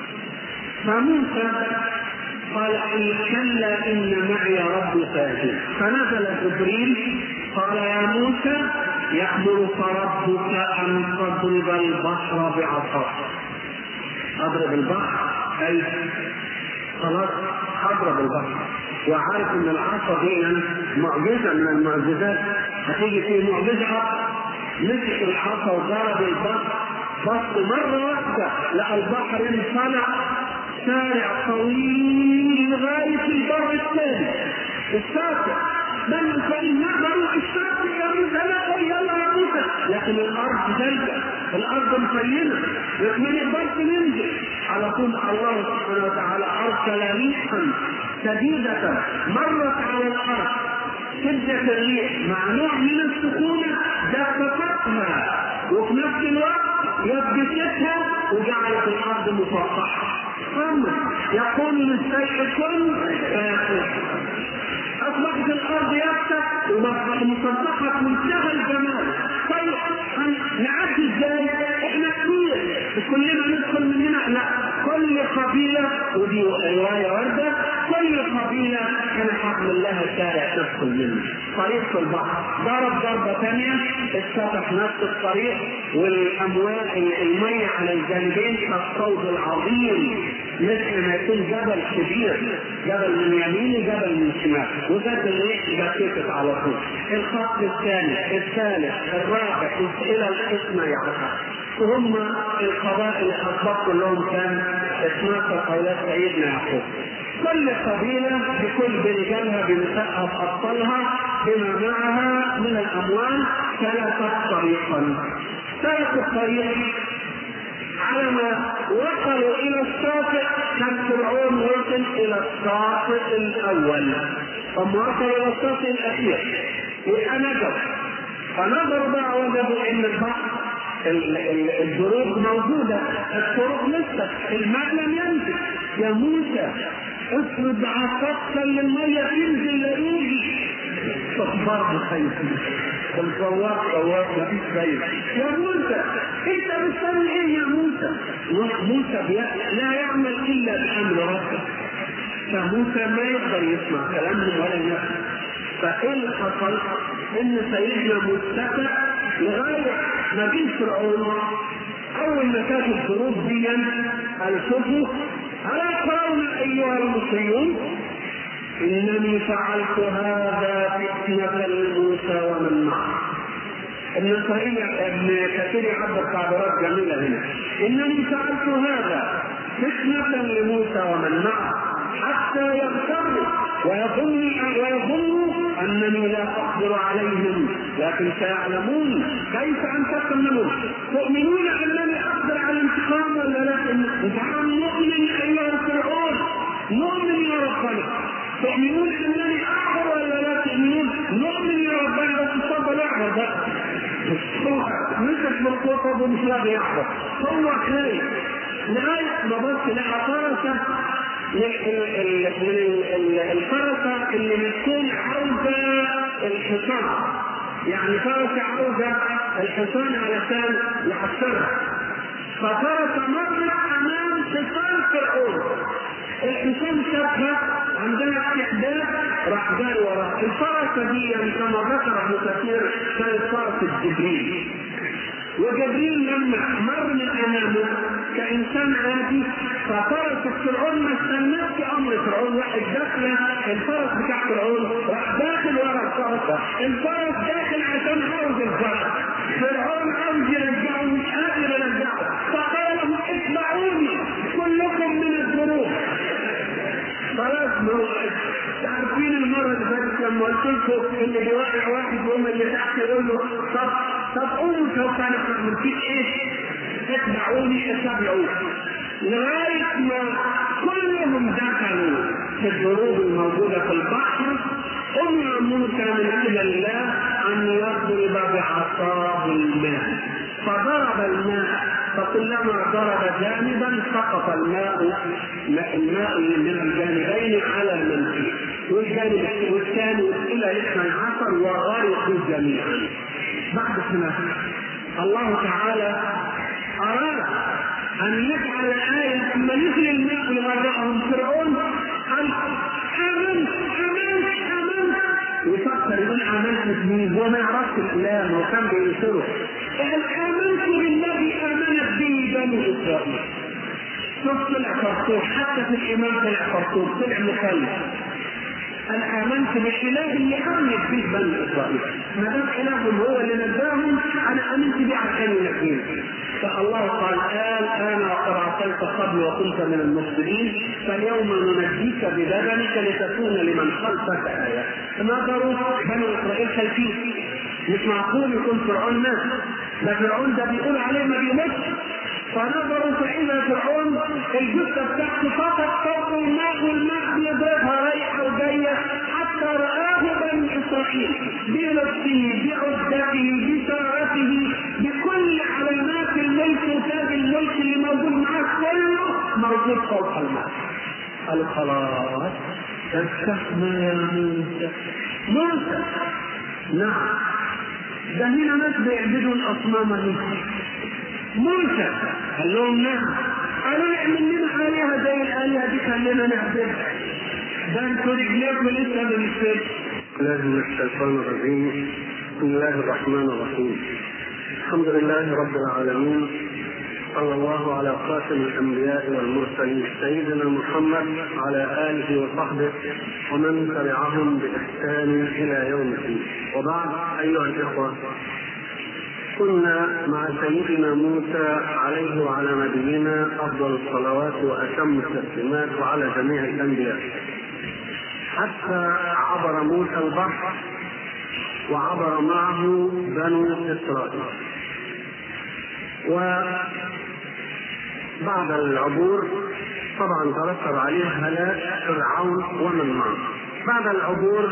فموسى قال إن كلا إن معي ربي سيهدين. فنزل جبريل قال يا موسى يأمرك ربك أن تضرب البحر بعصاك. أضرب البحر أي خلاص أضرب البحر، وعارف ان العصا دي معجزه من المعجزات، هتيجي في معجزه مسك العصا وضرب البحر بس مره واحده لقى البحر انصنع شارع طويل لغايه البر الثاني الساطع، بل فإن نقدروا الساطع يا موسى يلا يا موسى، لكن الارض ضيقه، الارض مخيمه ما نقدرش ننزل. على طول الله سبحانه وتعالى ارسل ريحا شديدة مرت على الارض، شدة الريح مع نوع من السكونة دفقتها وفي نفس الوقت يبستها وجعلت الارض مفقعة. ثم يقول للشيء كن فيكون، اصبحت الارض يابسة ومصبح مسطحة منتهى الجمال. طيب نعدي ازاي؟ احنا كتير كلنا ندخل من هنا؟ لا، كل قبيلة، ودي رواية واردة، كل قبيلة كان حاكم لها شارع تدخل منه طريق في البحر. ضرب ضربة ثانية اتفتح نفس الطريق والامواج المية على الجانبين كالصوت العظيم مثل ما يكون جبل كبير، جبل من يمين وجبل من شمال، وذات الريح جاتت على طول. الخط الثاني الثالث الرابع الى الاثنى عشر، وهم القبائل الاسباط كلهم كان اثناشر اولاد سيدنا يعقوب، كل قبيله بكل برجالها بنسائها بابطالها بما معها من الاموال سلكت طريقا. سلكوا الطريق على ما وصلوا الى الشاطئ كان فرعون وصل الى الشاطئ الاول، ثم وصلوا الى الشاطئ الاخير وانجوا، فنظروا بقى وجدوا ان البحر الجروب موجوده، الطرق لسه، الماء لم ينزل. يا موسى افرض عصاك للميه تنزل ليجي، برضه خايف الفوار فوار مفيش خايف. يا موسى انت بتسوي ايه يا موسى؟ موسى لا يعمل الا بامر ربك، فموسى ما يقدر يسمع كلامهم ولا يفهم. فايه اللي حصل؟ ان سيدنا متكئ لغايه ما جه فرعون. اول ما كانت الظروف دي قال شوفوا الا ترون ايها المصريون انني فعلت هذا فتنه لموسى ومن معه. ابن اسرائيل ابن كثير يعبر تعبيرات جميله هنا، انني فعلت هذا فتنه لموسى ومن معه حتى يغتروا ويظنوا انني لا اقدر عليهم، لكن سيعلمون كيف انتقم منهم. تؤمنون انني اقدر على الانتقام ولا لا؟ نعم نؤمن ايها الفرعون، نؤمن يا ربنا. تؤمنون انني اعبر ولا لا تؤمنون؟ نؤمن يا ربنا، بس تفضل اعبر بقى. هو مسك بالقطب ومش راضي يعبر، هو خايف لغايه ما بص لقى فرسه من الفرسة اللي بتكون عاوزة الحصان، يعني فرسة عاوزة الحصان علشان يحصرها، ففرسة مرت أمام حصان فرعون، الحصان شافها عندنا استعداد راح جاري وراها. الفرسة دي يعني كما ذكر ابن كثير كانت فرسة جبريل، وجبريل لما مر من امامه كانسان عادي، ففرس فرعون ما استنتش امر فرعون، واحد داخل الفرس بتاع فرعون راح داخل ورا الفرس، الفرس داخل عشان عاوز الفرس، فرعون عاوز يرجعه مش قادر يرجعه، فقال لهم اتبعوني كلكم من الظروف. خلاص عارفين المره اللي فاتت لما قلت لكم اللي بيوقع واحد يقوم اللي تحت يقول له طب طب قولوا سوف نعمل فيك ايه؟ اتبعوني اتبعوني، لغايه ما كلهم دخلوا في الظروف الموجوده في البحر. امر موسى من قبل الله ان يضرب بعصاه الماء، فضرب الماء، فكلما ضرب جانبا سقط الماء الماء من الجانبين على من فيه، والجانب والثاني الى الاثنى عشر وغرقوا جميعا. بعد سنة الله تعالى اراد ان يجعل الايه لما نزل الماء لغرقهم فرعون قال امنت امنت امنت، يفكر يقول امنت بمين؟ هو ما يعرفش الاله وكان بينشره، قال امنت بالذي امنت به بني اسرائيل. شوف طلع فرطوط، حتى في الايمان طلع فرطوط، طلع مخلف. انا امنت بالاله اللي امنت به بني اسرائيل، ما دام الههم هو اللي نجاهم انا امنت به عشان ينجينا. فالله قال قال انا وقد عصيت قبل وكنت من المفسدين فاليوم ننجيك ببدنك لتكون لمن خلفك ايه. نظروا بني اسرائيل خايفين، مش معقول يكون فرعون مات، ده فرعون ده بيقول عليه ما بيموتش. فنظروا فإذا فرعون الجثة بتاعته فقط فوق الماء والماء بيضربها رايحة وجاية حتى رآه بني إسرائيل بلبسه بعدته بسارته بكل علامات الملك وتاج الملك اللي موجود معاه كله موجود فوق الماء. قالوا خلاص كشفنا يا موسى. موسى نعم، ده هنا ناس بيعبدوا الأصنام المسيح. موسى قال لهم نعم، قالوا اعمل لنا آلهة زي الآلهة دي خلينا نعبدها، ده انتوا رجليكم لسه بالسجن. لازم الشيطان الرجيم. بسم الله الرحمن الرحيم. الحمد لله رب العالمين، صلى الله على خاتم الأنبياء والمرسلين سيدنا محمد على آله وصحبه ومن تبعهم بإحسان إلى يوم الدين. وبعد أيها الإخوة، كنا مع سيدنا موسى عليه وعلى نبينا أفضل الصلوات وأتم التسليمات وعلى جميع الأنبياء، حتى عبر موسى البحر وعبر معه بنو إسرائيل. وبعد العبور طبعا ترتب عليه هلاك فرعون ومن معه. بعد العبور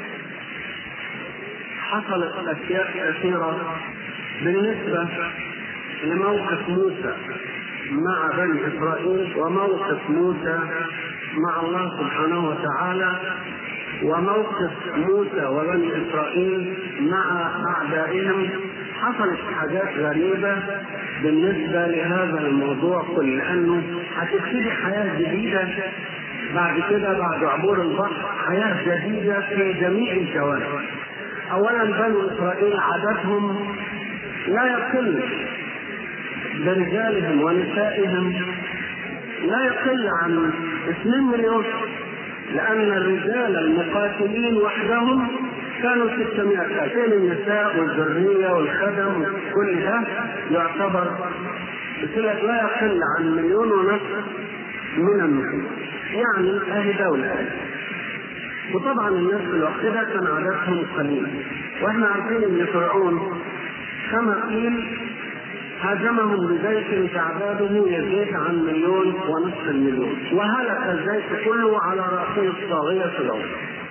حصلت أشياء كثيرة بالنسبة لموقف موسى مع بني إسرائيل وموقف موسى مع الله سبحانه وتعالى وموقف موسى وبني إسرائيل مع أعدائهم. حصلت حاجات غريبة بالنسبة لهذا الموضوع كله، لأنه هتبتدي حياة جديدة بعد كده، بعد عبور البحر حياة جديدة في جميع الجوانب. أولا بني إسرائيل عددهم لا يقل برجالهم ونسائهم، لا يقل عن اثنين مليون، لأن الرجال المقاتلين وحدهم كانوا ستمائة ألف، النساء والذرية والخدم كل ده يعتبر بسلة لا يقل عن مليون ونصف من النفوس، يعني أهل دولة. وطبعا الناس في الوقت ده كان عددهم قليل، واحنا عارفين ان فرعون كما قيل هاجمهم بزيت تعداده يزيد عن مليون ونصف المليون، وهلك الزيت كله على رأسه الطاغية فرعون.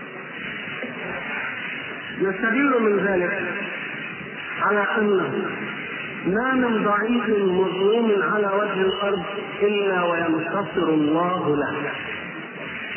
نستدل من ذلك على أنه ما من ضعيف مظلوم على وجه الأرض إلا وينتصر الله له.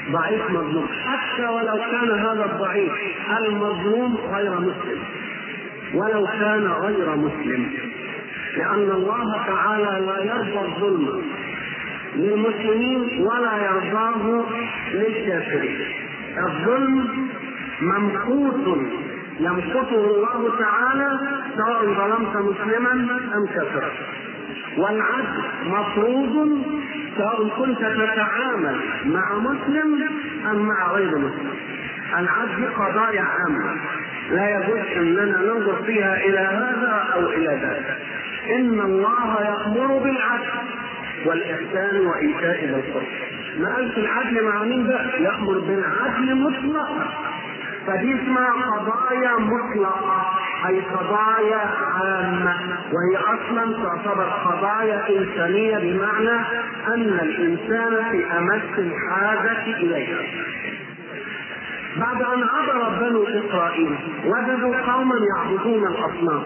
ضعيف مظلوم، حتى ولو كان هذا الضعيف المظلوم غير مسلم، ولو كان غير مسلم، لأن الله تعالى لا يرضى الظلم للمسلمين ولا يرضاه للكافرين. الظلم ممقوت يمقته الله تعالى سواء ظلمت مسلما أم كافرا، والعدل مفروض سواء كنت تتعامل مع مسلم أم مع غير مسلم. العدل قضايا عامة لا يجوز أننا ننظر فيها إلى هذا أو إلى ذاك. إن الله يأمر بالعدل والإحسان وإيتاء ذي القربى. ما قالش العدل مع مين بقى؟ يأمر بالعدل مطلقا، فدي اسمها قضايا مطلقة أي قضايا عامة، وهي أصلا تعتبر قضايا إنسانية بمعنى أن الإنسان في أمس الحاجة إليها. بعد أن عبر بنو إسرائيل وجدوا قوما يعبدون الأصنام،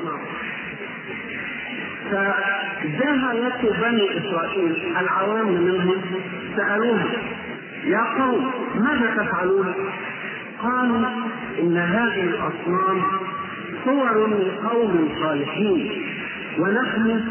فجهلت بني إسرائيل العوام منهم سألوهم يا قوم ماذا تفعلون؟ قالوا إن هذه الأصنام صور لقوم صالحين ونحن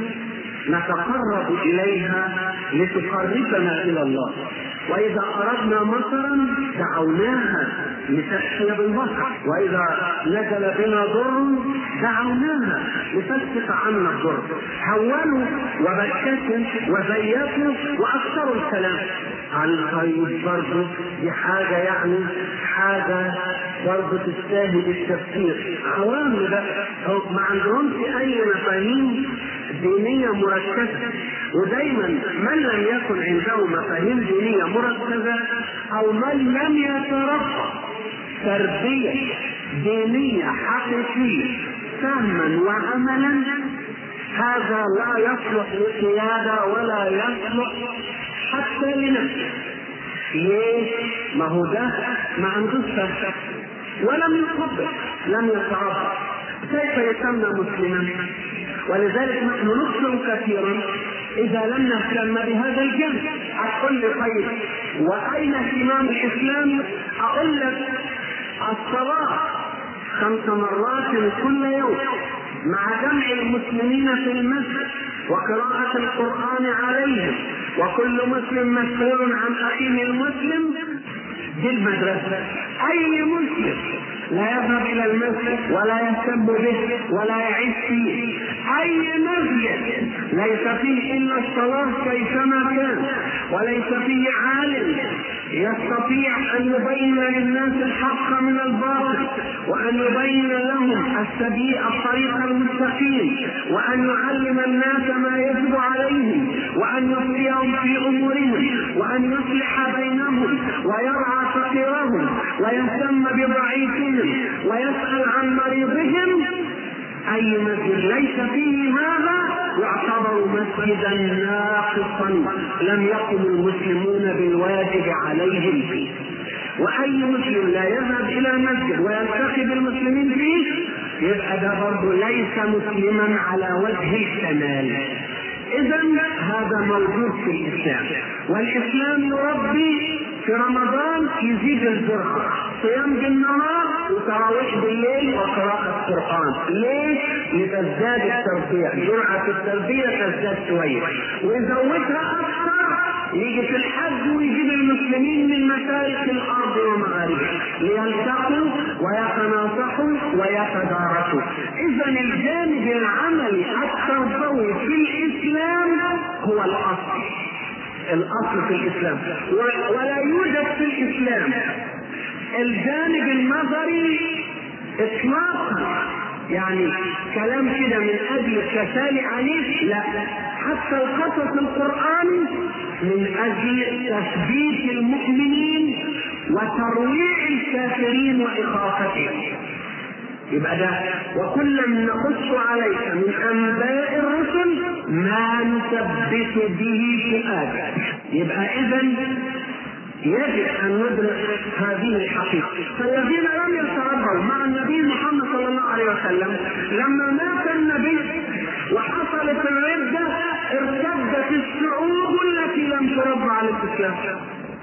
نتقرب إليها لتقربنا إلى الله، وإذا أردنا مطرا دعوناها لتأتي بالمطر، وإذا نزل بنا ضر دعوناها لتسقط عنا الضر. حولوا وبكتوا وزيتوا وأكثروا الكلام عن الخير. برضه دي حاجة يعني حاجة برضه تستاهل التفكير. عوام بقى ما عندهمش أي مفاهيم دينية مركزة، ودايما من لم يكن عنده مفاهيم دينية مركزة أو من لم يتربى تربية دينية حقيقية فهما وعملا هذا لا يصلح للقيادة ولا يصلح حتى لنفسه. ليه؟ ما هو ده ما عندوش فلسفة ولم يطبق، لم يتعرف كيف يسمى مسلما. ولذلك نحن نخطئ كثيرا إذا لم نهتم بهذا الجانب. هتقول لي طيب وأين اهتمام الإسلام؟ أقول لك الصلاة خمس مرات كل يوم مع جمع المسلمين في المسجد وقراءة القرآن عليهم، وكل مسلم مسؤول عن أخيه المسلم. دي المدرسة. أي مسلم لا يذهب إلى المسجد ولا يهتم به ولا يعيش فيه، أي مسجد ليس فيه إلا الصلاة كيفما كان، وليس فيه عالم يستطيع أن يبين للناس الحق من الباطل، وأن يبين لهم السبيل الطريق المستقيم، وأن يعلم الناس ما يجب عليهم، وأن يفتيهم في أمورهم، وأن يصلح بينهم ويرعى فقيرهم ويهتم بضعيفهم ويسأل عن مريضهم. أي مسجد ليس فيه هذا يعتبر مسجدا ناقصا لم يقم المسلمون بالواجب عليهم فيه. وأي مسلم لا يذهب إلى المسجد ويلتقي بالمسلمين فيه يبقى ده برضه ليس مسلما على وجه الكمال. إذا هذا موجود في الإسلام، والإسلام يربي في رمضان يزيد الجرعة، صيام بالنهار وتراويح بالليل وقراءة القرآن. ليه؟ لتزداد التربية، جرعة التربية تزداد شوية، ويزودها أكثر يجي في الحج ويجيب المسلمين من مشارق الأرض ومغاربها ليلتقوا ويتناصحوا ويتدارسوا. إذا الجانب العملي التربوي في الإسلام هو الأصل، الأصل في الإسلام، ولا يوجد في الإسلام الجانب النظري إطلاقا، يعني كلام كده من أجل التسالي عليه، لا، حتى القصص القرآني من أجل تثبيت المؤمنين وترويع الكافرين وإخافتهم. يبقى ده وكلا نقص عليك من أنباء الرسل ما نثبت به فؤادك. يبقى إذن يجب أن ندرك هذه الحقيقة. فالذين لم يتربوا مع النبي محمد صلى الله عليه وسلم لما مات النبي وحصلت الردة ارتدت الشعوب التي لم تربى على الإسلام.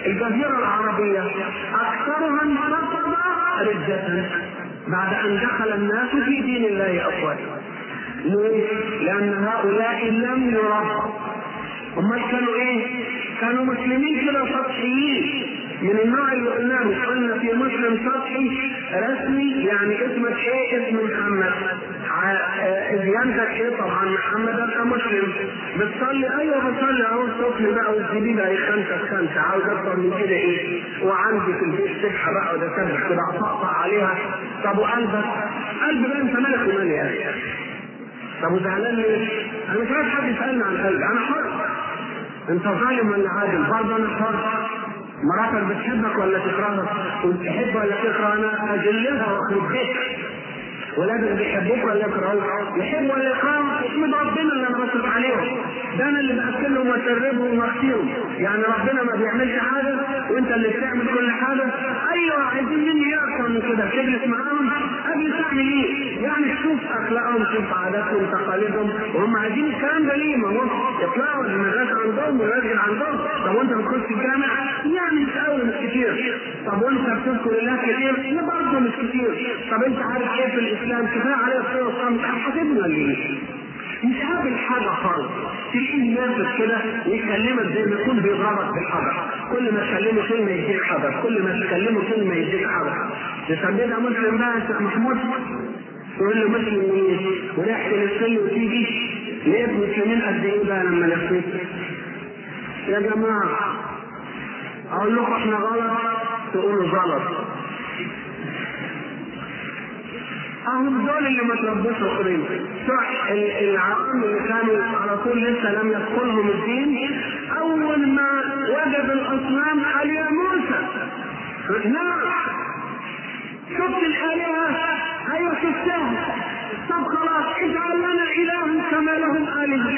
الجزيرة العربية أكثرها انتقض ردة بعد أن دخل الناس في دين الله أفواجا. ليه؟ لأن هؤلاء لم يربوا. هم كانوا إيه؟ كانوا مسلمين كده سطحيين من النوع اللي قلناه، قلنا في مسلم سطحي رسمي يعني اسمك ايه؟ اسم محمد. ديانتك ايه؟ طبعا محمد. انت مسلم. بتصلي؟ ايوه بصلي اهو الصبح بقى والجديد اهي خمسه خمسه. عاوز اكتر من كده ايه؟ وعندي في البيت سبحه بقى وده سبح كده اطقطق عليها. طب وقلبك؟ قلب بقى انت مالك ومالي يا اخي؟ طب وزعلان ليه؟ انا مش عايز حد يسالني عن قلبي، انا حر. انت ظالم ولا عادل؟ برضه انا حر. مراتك بتحبك ولا تكرهك؟ وتحب ولا تكره؟ انا اجلها واخرب بيتك. ولادك بيحبوك ولا يكرهوك؟ يحب ولا يكرهك؟ احمد ربنا اللي انا بصرف عليهم، ده انا اللي باكلهم واشربهم واغسلهم. يعني ربنا ما بيعملش حاجه وانت اللي بتعمل كل حاجه. ايوه عايزين مني ايه اكتر من كده؟ تجلس معاهم قبل تعمل ايه؟ يعني تشوف اخلاقهم، تشوف عاداتهم تقاليدهم، وهم عايزين الكلام ده ليه؟ ما هو يطلعوا المدرسه عندهم والراجل عندهم. طب وانت بتخش الجامع؟ يعني مش قوي مش كتير. طب وانت بتذكر الله كتير؟ لا برضه مش كتير. طب انت عارف ايه في الاسلام؟ كفايه عليه الصلاه والسلام. مش حاسبنا ليه؟ مش قابل حاجه خالص. تلاقيه نازل كده يكلمك زي ما يكون بيضربك بالحجر. كل ما تكلمه كلمه يديك حجر، كل ما تكلمه كلمه يديك حجر. تسميها مسلم بقى يا محمود؟ تقول له مسلم مين؟ وريحه السل وتيجي لقيت مسلمين قد ايه بقى لما لفيت؟ يا جماعه اقول لكم احنا غلط تقولوا غلط. اهم دول اللي ما تربوش اخرين. صح العوام اللي كانوا على طول لسه لم يدخلهم الدين، اول ما وجد الاصنام قال يا موسى نعم شفت الالهه؟ ايوه شفتها. طب خلاص اجعل لنا الها كما لهم الهه.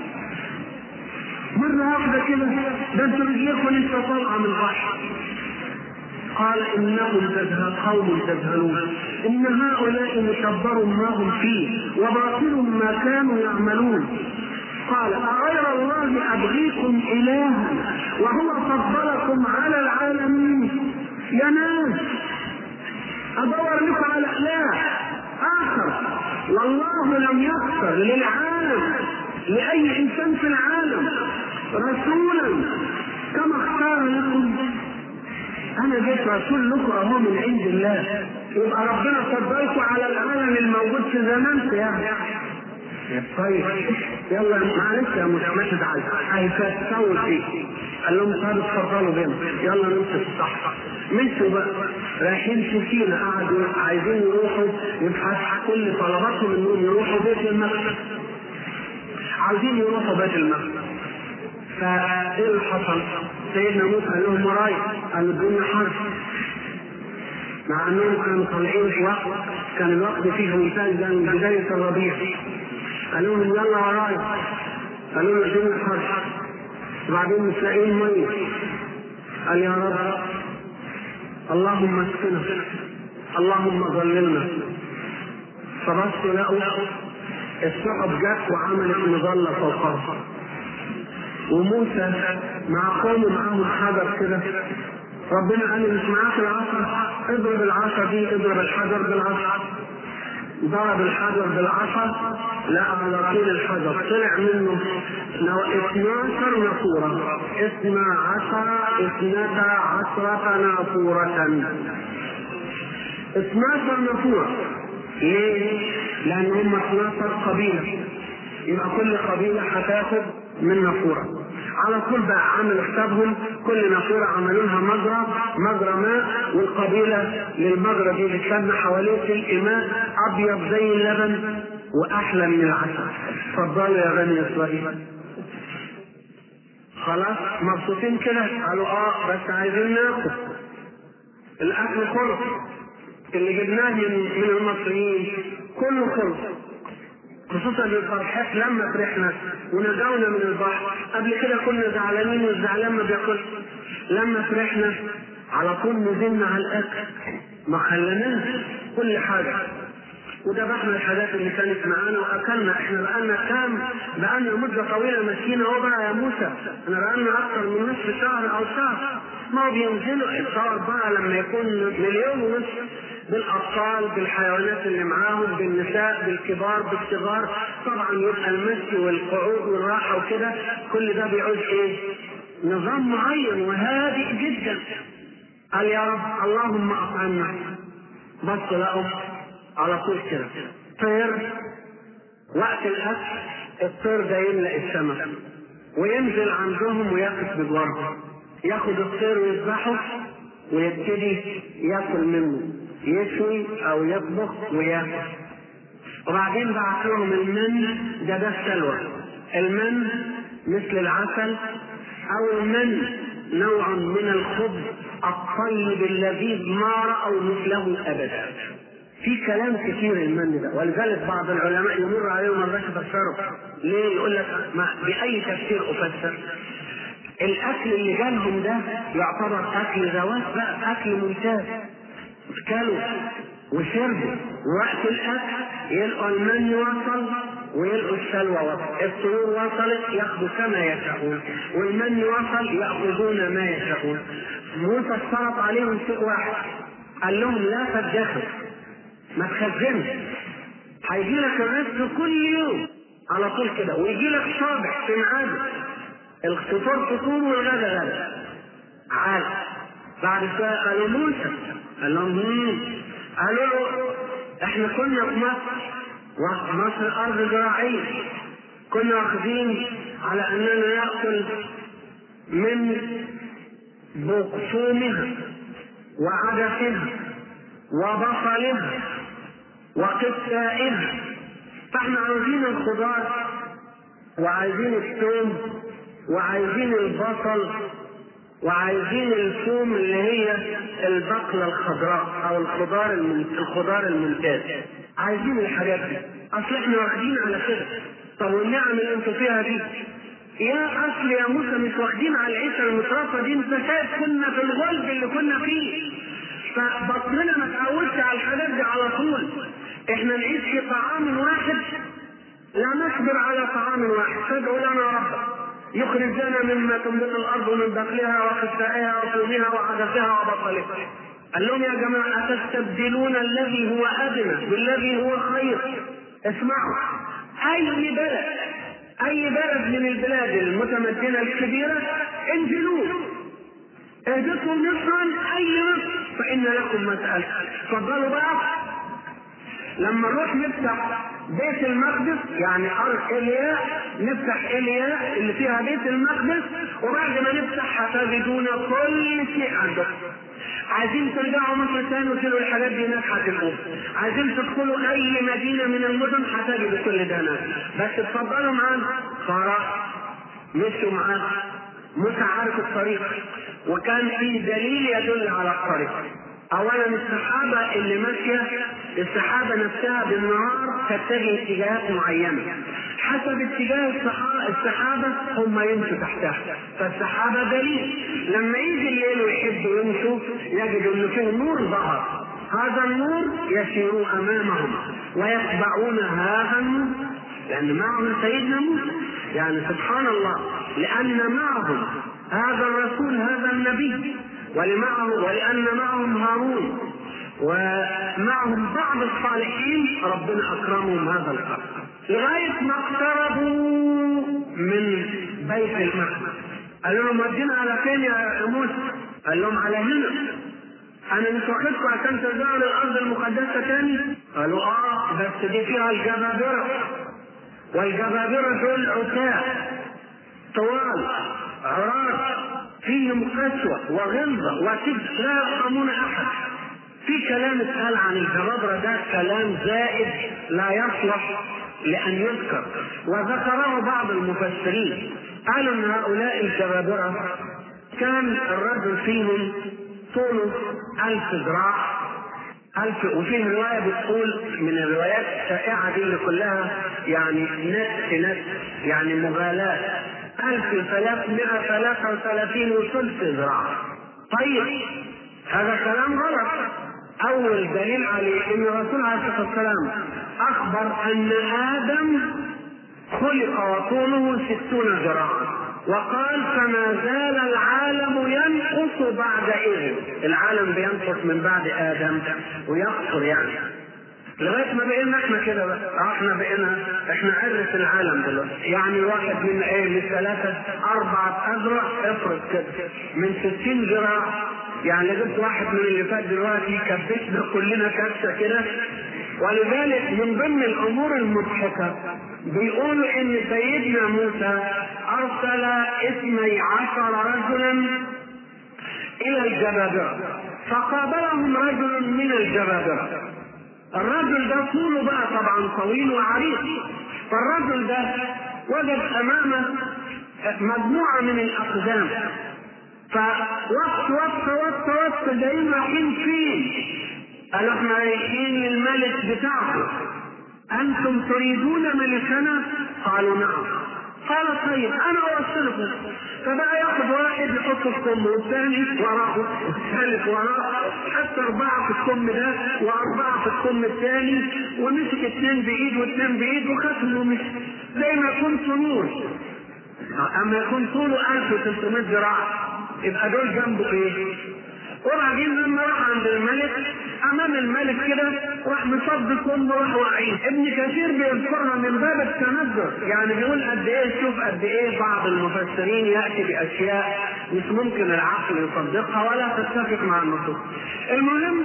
مره واحده كده ده انتوا رجليكم لسه طالعه من البحر. قال انكم تذهل قوم تذهلون ان هؤلاء مشبر ما هم فيه وباطل ما كانوا يعملون. قال اغير الله ابغيكم الها وهو فضلكم على العالمين. يا ناس ادور لكم على اله اخر، والله لم يختر للعالم لاي انسان في العالم رسولا كما اختار لكم. انا جيت رسول لكم اهو من عند الله، يبقى ربنا فضلكم على العالم الموجود في زمانكم. يعني طيب يلا معلش يا مش ما تزعل، هيتساوي فيه. قال لهم طب اتفضلوا بينا يلا نمشي الصح. مشوا بقى رايحين سفينه، قعدوا عايزين يروحوا يبحثوا كل طلباتهم انهم يروحوا بيت المقدس، عايزين يروحوا بيت المقدس. فايه اللي حصل؟ سيدنا موسى قال لهم وراي، قال الدنيا حر، مع انهم كانوا طالعين في وقت كان الوقت فيه مثال ده من بدايه الربيع. قال لهم يلا وراي، قالوا له الدنيا حر، وبعدين مش لاقيين ميه. قال يا رب اللهم اسقنا اللهم ظللنا. فبصوا لقوا السحب جت وعملت مظله فوقها، وموسى مع قومه معاهم حجر كده. ربنا قال مش معاك العصا؟ اضرب العصا دي، اضرب الحجر بالعصا. ضرب الحجر بالعصا، لقى على طول الحجر طلع منه اثناشر نافورة، اثنا عشر اثنتا عشرة نافورة. اثناشر نافورة. ليه؟ لأن هم اثناشر قبيلة، يبقى كل قبيلة هتاخد من نافورة. على طول بقى عمل حسابهم، كل نافورة عملوا لها مجرى مجرى ماء، والقبيلة للمجرى دي بتسمى حواليه سلق ماء أبيض زي اللبن وأحلى من العسل. اتفضلوا يا بني إسرائيل. خلاص مبسوطين كده؟ قالوا اه بس عايزين ناكل. الأكل خلص، اللي جبناه من المصريين كله خلص، خصوصا الفرحات لما فرحنا ونجونا من البحر. قبل كده كنا زعلانين والزعلان ما بياكلش، لما فرحنا على طول نزلنا على الاكل، ما خلناش كل حاجه وذبحنا الحاجات اللي كانت معانا واكلنا. احنا بقالنا كام بقالنا مده طويله ماشيين اهو بقى يا موسى، احنا بقالنا اكثر من نصف شهر او شهر ما بينزلوا الصور بقى لما يكون مليون ونص بالاطفال بالحيوانات اللي معاهم بالنساء بالكبار بالصغار، طبعا يبقى المشي والقعود والراحه وكده، كل ده بيعوز ايه؟ نظام معين وهادئ جدا. قال يا رب اللهم اطعمنا، بص لقوا على طول كده طير وقت الاكل، الطير ده يملأ السماء وينزل عندهم ويقف بجوارهم، ياخد الطير ويذبحه ويبتدي ياكل منه، يشوي او يطبخ وياكل. وبعدين بعت لهم المن، ده ده السلوى. المن مثل العسل، او المن نوع من الخبز الطيب اللذيذ ما رأوا مثله ابدا. في كلام كثير المن ده، ولذلك بعض العلماء يمر عليهم ما رضاش يفسره. ليه؟ يقول لك ما باي تفسير افسر؟ الاكل اللي جالهم ده يعتبر اكل ذوات بقى، اكل ممتاز، كلوا وشربوا، ووقت الاكل يلقوا المن وصل ويلقوا السلوى وصل، الطيور وصلت ياخذوا كما يشاءون، والمن وصل ياخذون ما يشاءون. موسى اشترط عليهم شيء واحد، قال لهم لا تدخر، ما تخزنش، هيجي لك الرزق كل يوم على طول كده، ويجي لك صابح في ميعاده، الفطور فطور والغدا غدا. عاد بعد شويه قالوا موسى، قال لهم مم. قالوا له احنا كنا في مصر، ومصر ارض زراعيه، كنا واخدين على اننا ناكل من بقسومها وعدسها وبصلها وقثائها، فاحنا عايزين الخضار وعايزين الثوم وعايزين البصل وعايزين الثوم اللي هي البقلة الخضراء او الخضار الخضار الممتاز، عايزين الحاجات دي، اصل احنا واخدين على كده. طب والنعم اللي انتوا فيها دي؟ يا اصل يا موسى مش واخدين على العيشه المترفه دي، انت شايف كنا في الغلب اللي كنا فيه، فبطننا ما تعودش على الحاجات دي على طول. احنا نعيش في طعام واحد، لا نصبر على طعام واحد، فادعوا لنا ربك يخرج لنا مما تنبت الارض من بقلها وقثائها وفومها وعدسها وبصلها. قال لهم يا جماعه اتستبدلون الذي هو ادنى بالذي هو خير؟ اسمعوا، اي بلد اي بلد من البلاد المتمدنه الكبيره انزلوا اهدفوا مصرا، اي مصر فان لكم مسألة. تفضلوا بقى لما نروح نفتح بيت المقدس، يعني ارض الياء، نفتح الياء اللي فيها بيت المقدس، وبعد ما نفتح هتجدون كل شيء عندكم. عايزين ترجعوا مصر تاني وتلقوا الحاجات دي هناك هتلقوها، عايزين تدخلوا اي مدينه من المدن هتجدوا كل ده هناك، بس اتفضلوا معانا. فرح مشوا معانا، موسى عارف الطريق وكان في دليل يدل على الطريق. اولا السحابه اللي ماشيه، السحابه نفسها بالنهار تتجه اتجاهات معينه، حسب اتجاه السحابه هم يمشوا تحتها، فالسحابه دليل. لما يجي الليل ويحبوا يمشوا يجدوا ان فيه نور ظهر، هذا النور يسيرون امامهم ويتبعون هذا النور، لان معهم سيدنا موسى. يعني سبحان الله، لان معهم هذا الرسول هذا النبي، ولمعه ولأن معهم هارون ومعهم بعض الصالحين، ربنا أكرمهم هذا القرن لغاية ما اقتربوا من بيت المقدس. قالوا لهم ودينا على فين يا موسى؟ قال لهم على هنا، أنا مش واخدكم عشان ترجعوا للأرض المقدسة تاني؟ قالوا آه، بس دي فيها الجبابرة، والجبابرة دول عتاة طوال عراق فيهم قسوة وغلظة وكبر لا يرحمون أحد. في كلام اتقال عن الجبابرة ده كلام زائد لا يصلح لأن يذكر، وذكره بعض المفسرين، قالوا أن هؤلاء الجبابرة كان الرجل فيهم طوله ألف ذراع، ألف، وفيه رواية بتقول من الروايات الشائعة دي اللي كلها يعني نت نت يعني مغالاة، ألف ثلاثمائة ثلاثة وثلاثين وثلث ذراع. طيب هذا كلام غلط. أول دليل عليه أن الرسول عليه الصلاة والسلام أخبر أن آدم خلق وطوله ستون ذراعا، وقال فما زال العالم ينقص بعد إذن. العالم بينقص من بعد آدم ويقصر يعني لغايه ما بقينا احنا كده بقى. احنا بقينا احنا عرف العالم دلوقتي. يعني واحد من ايه من ثلاثه اربعه اذرع افرض كده من ستين ذراع. يعني جبت واحد من اللي فات دلوقتي كبسنا كلنا كبسه كده. ولذلك من ضمن الامور المضحكه بيقولوا ان سيدنا موسى ارسل اثني عشر رجلا الى الجبابره فقابلهم رجل من الجبابره. الرجل ده طوله بقى طبعا طويل وعريض. فالرجل ده وجد امامه مجموعه من الاقدام فوقت وقت وقت وقت جايين رايحين فين؟ قالوا احنا رايحين للملك بتاعكم. انتم تريدون ملكنا؟ قالوا نعم. قال طيب انا اوصلكم. فبقى ياخد واحد يحطه في كم والثاني وراه والثالث وراه حتى اربعه في الكم ده واربعه في الكم الثاني ومسك اثنين بايد واثنين بايد وختم ومشي زي ما يكون صنوع. اما يكون طوله ألف وثلاثمائة ذراع يبقى دول جنبه ايه؟ وبعدين لما راح عند الملك امام الملك كده راح مصب كم وراح واقعين. ابن كثير بيذكرها من باب التنزل. يعني بيقول قد ايه شوف قد ايه بعض المفسرين ياتي باشياء مش ممكن العقل يصدقها ولا تتفق مع النصوص. المهم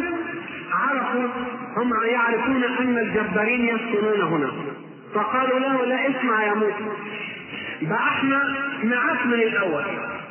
عرفوا هم يعرفون ان الجبارين يسكنون هنا فقالوا له لا اسمع يا موسى بقى احنا معاك من الاول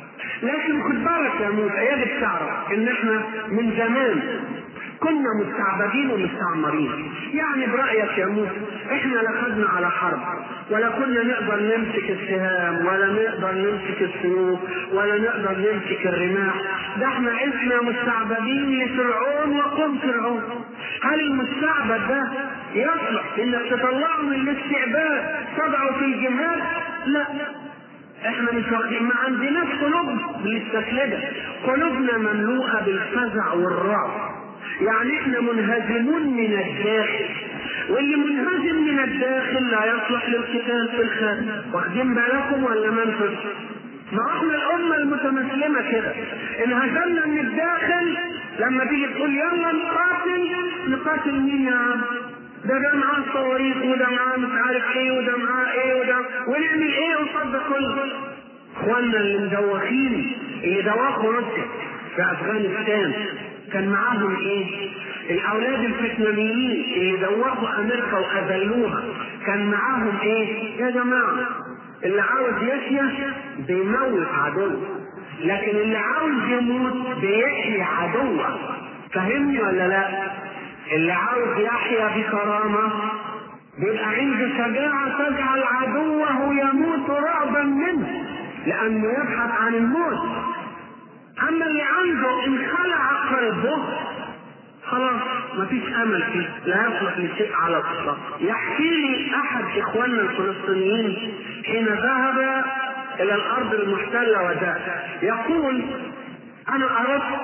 لكن خد بالك يا موسى يجب تعرف ان احنا من زمان كنا مستعبدين ومستعمرين. يعني برأيك يا موسى احنا لا خدنا على حرب ولا كنا نقدر نمسك السهام ولا نقدر نمسك السيوف ولا نقدر نمسك الرماح. ده احنا عشنا مستعبدين لفرعون وقوم فرعون. هل المستعبد ده يصلح انك تطلعه من الاستعباد تضعه في الجهاد؟ لا احنا مش واخدين ما عندناش قلوب للتسلية. قلوبنا مملوءة بالفزع والرعب. يعني احنا منهزمون من الداخل واللي منهزم من الداخل لا يصلح للقتال في الخارج. واخدين بالكم ولا منفذ؟ ما احنا الامه المتمسلمه كده انهزمنا من الداخل. لما تيجي تقول يلا نقاتل نقاتل مين يا عم؟ ده ده معاه صواريخ وده معاه مش عارف ايه وده معاه ايه وده ونعمل ايه قصاد ده كله؟ اخواننا اللي مدوخين اللي دوخوا روسيا في افغانستان كان معاهم ايه؟ الاولاد الفتنانيين اللي دوخوا امريكا واذلوها كان معاهم ايه؟ يا جماعه اللي عاوز يحيا بيموت عدوه لكن اللي عاوز يموت بيحيي عدوه. فهمني ولا لا؟ اللي عاوز يحيا بكرامه بيبقى عنده شجاعه تجعل عدوه يموت رعبا منه لانه يبحث عن الموت. اما اللي عنده انخلع قلبه خلاص مفيش امل فيه لا يصلح لشيء على الاطلاق. يحكي لي احد اخواننا الفلسطينيين حين ذهب الى الارض المحتله وجاء يقول انا اردت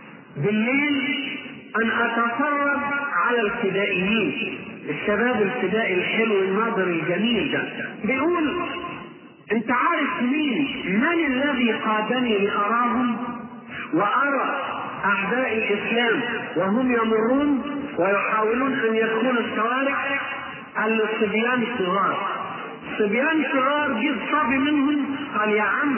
بالليل ان اتفرج على الفدائيين الشباب الفدائي الحلو الناظر الجميل ده. بيقول انت عارف مين من الذي قادني لاراهم وارى اعداء الاسلام وهم يمرون ويحاولون ان يدخلوا الشوارع؟ قال له الصبيان الصغار. صبيان صغار جيب صبي منهم قال يا عم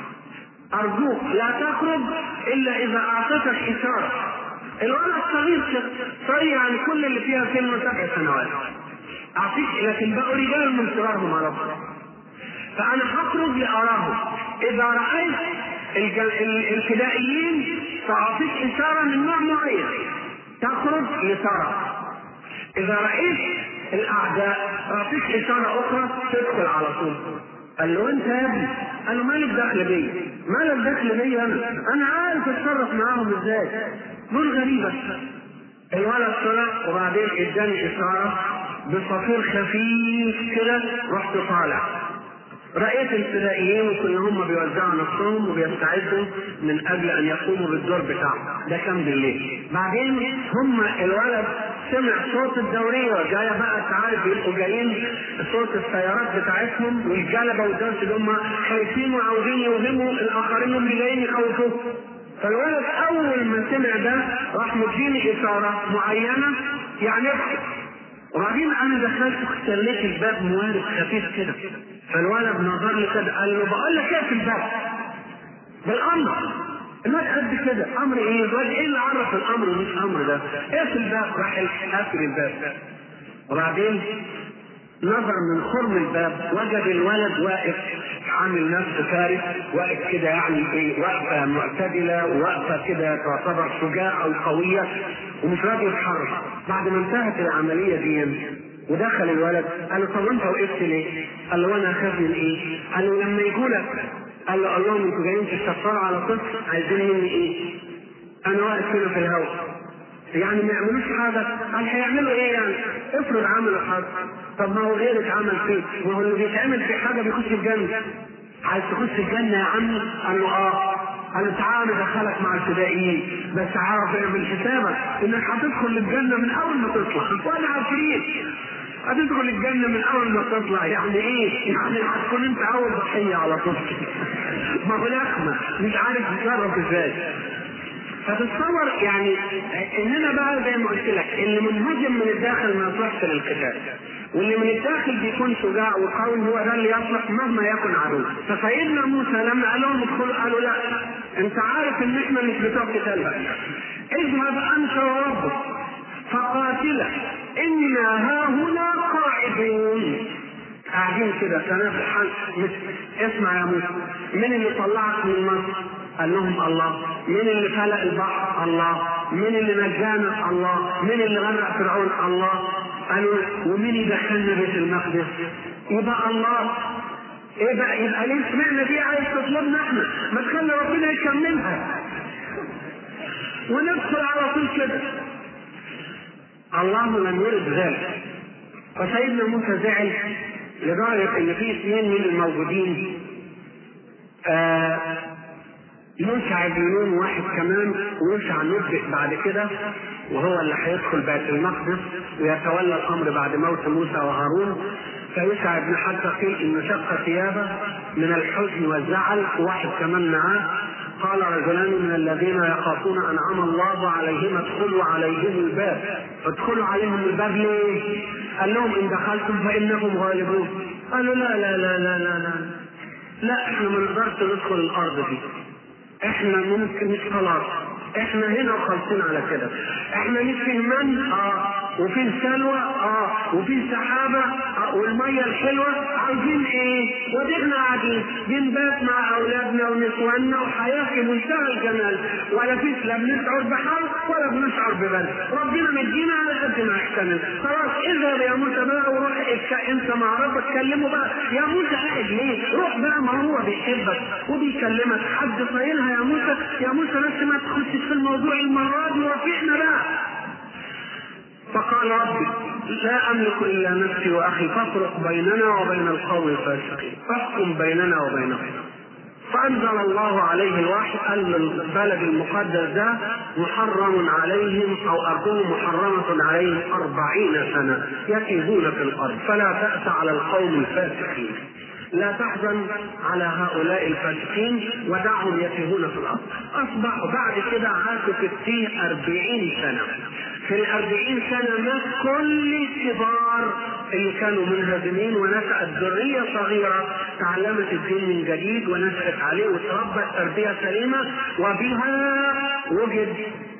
ارجوك لا تخرج الا اذا اعطيتك اشاره. الولد صغير صغير يعني كل اللي فيها سن سبع سنوات اعطيك لكن بقوا رجال من صغارهم على طول. فانا هخرج لاراهم اذا رايت الفدائيين تعطيك اشاره من نوع معين تخرج لترى. اذا رايت الاعداء تعطيك اشاره اخرى تدخل على طول. قال له انت يا ابني؟ قال له مالك دخل بيا؟ مالك دخل بيا؟ انا انا عارف اتصرف معاهم ازاي. دول غريبه. الولد طلع وبعدين اداني اشاره بصفير خفيف كده رحت طالع. رأيت الفدائيين وكل هم بيوزعوا نفسهم وبيستعدوا من اجل ان يقوموا بالدور بتاعهم. ده كان بالليل. بعدين هم الولد سمع صوت الدورية جاية بقى، تعرف يبقوا جايين صوت السيارات بتاعتهم والجلبة والدرس اللي هم خايفين وعاوزين يوهموا الآخرين اللي جايين يخوفوه. فالولد أول ما سمع ده راح مديني إشارة معينة يعني اضحك. وبعدين أنا دخلت خليت الباب موارد خفيف كده، فالولد نظر لي كده قال له بقول لك ايه في الباب؟ بالأمر. الواد قد كده، امر ايه؟ الواد ايه اللي عرف الامر ومش امر ده؟ ايه في الباب؟ راح قافل الباب. وبعدين نظر من خرم الباب وجد الولد واقف عامل نفسه فارس، واقف كده يعني ايه، وقفه معتدله ووقفه كده تعتبر شجاعه وقويه ومش راضي يتحرك. بعد ما انتهت العمليه دي ودخل الولد قال له طب انت وقفت ليه؟ قال له انا اخاف من ايه؟ قال له لما يجولك قال له اللهم انتوا جايين تستفسروا على طفل عايزين مني ايه؟ انا واقف كده في الهواء يعني ما يعملوش حاجه. قال هيعملوا ايه يعني؟ افرض عملوا حاجه. طب ما هو غيرك عمل فيه، ما هو اللي بيتعمل في حاجه بيخش الجنه. عايز تخش الجنه يا عم؟ قال له اه. قال له تعالى ادخلك مع الفدائيين، بس عارف اعمل حسابك انك هتدخل الجنه من اول ما تطلع، وانا عارفين هتدخل الجنه من اول ما تطلع. يعني ايه؟ يعني هتكون انت اول ضحيه على طول. ما هو لخمه مش عارف يتصرف ازاي. فتتصور يعني اننا بقى زي ما قلت لك اللي منهزم من الداخل ما يصلحش للقتال، واللي من الداخل بيكون شجاع وقوي هو ده اللي يصلح مهما يكن عدو. فسيدنا موسى لما قال لهم ادخلوا قالوا لا، انت عارف ان احنا مش بتوع قتال بقى، اذهب انت وربك فقاتلا انا هاهنا قاعدون. قاعدين كده تنافحا. اسمع يا موسى، مين اللي طلعك من مصر؟ قال لهم الله. مين اللي خلق البحر؟ الله. مين اللي نجانا؟ الله. مين اللي غرق فرعون؟ الله. قالوا ومين يدخلنا بيت المقدس؟ يبقى الله. ايه بقى؟ يبقى ليه سمعنا دي عايز تطلبنا احنا؟ ما تخلي ربنا يكملها وندخل على طول كده. الله لم يرد ذلك. فسيدنا موسى زعل لدرجة ان في اثنين من الموجودين آه يوشع بن نون واحد كمان، ويوشع نبئ بعد كده وهو اللي هيدخل بيت المقدس ويتولى الامر بعد موت موسى وهارون. فيوشع بن حتى قيل انه شق ثيابه من الحزن والزعل، وواحد كمان معاه. قال رجلان من الذين يخافون انعم الله عليهم ادخلوا عليهم الباب. ادخلوا عليهم الباب ليه؟ قال لهم ان دخلتم فانكم غالبون. قالوا لا لا لا لا لا لا لا احنا ما نقدرش ندخل الارض دي، احنا ممكن مش خلاص، احنا هنا وخالصين على كده. احنا مش في من اه وفي سلوى اه وفي سحابه آه والميه الحلوه. عايزين ايه؟ ودينا قاعدين بنبات مع اولادنا ونسواننا وحياه في منتهى الجمال، ولا فيش لا بنشعر بحر ولا بنشعر ببرد. ربنا مدينا على قد ما احتمل. خلاص اذهب يا موسى بقى وروح انت مع ربك كلمه بقى. يا موسى قاعد ليه؟ روح بقى، ما هو بيحبك وبيكلمك. حد صايلها يا موسى؟ يا موسى بس ما تخشش في الموضوع المره دي ورفيقنا بقى. فقال ربي لا املك الا نفسي واخي فافرق بيننا وبين القوم الفاسقين فاحكم بيننا وبينهم. فانزل الله عليه الوحي ان البلد المقدس ده محرم عليهم او ارضهم محرمه عليهم أربعين سنه يتيهون في الارض فلا تأس على القوم الفاسقين. لا تحزن على هؤلاء الفاسقين ودعهم يتيهون في الارض. اصبحوا بعد كده عاشوا في التيه أربعين سنه. في الأربعين سنة مات كل الكبار اللي كانوا منهزمين، ونشأت ذرية صغيرة تعلمت الدين من جديد ونشأت عليه وتربت تربية سليمة، وبها وجد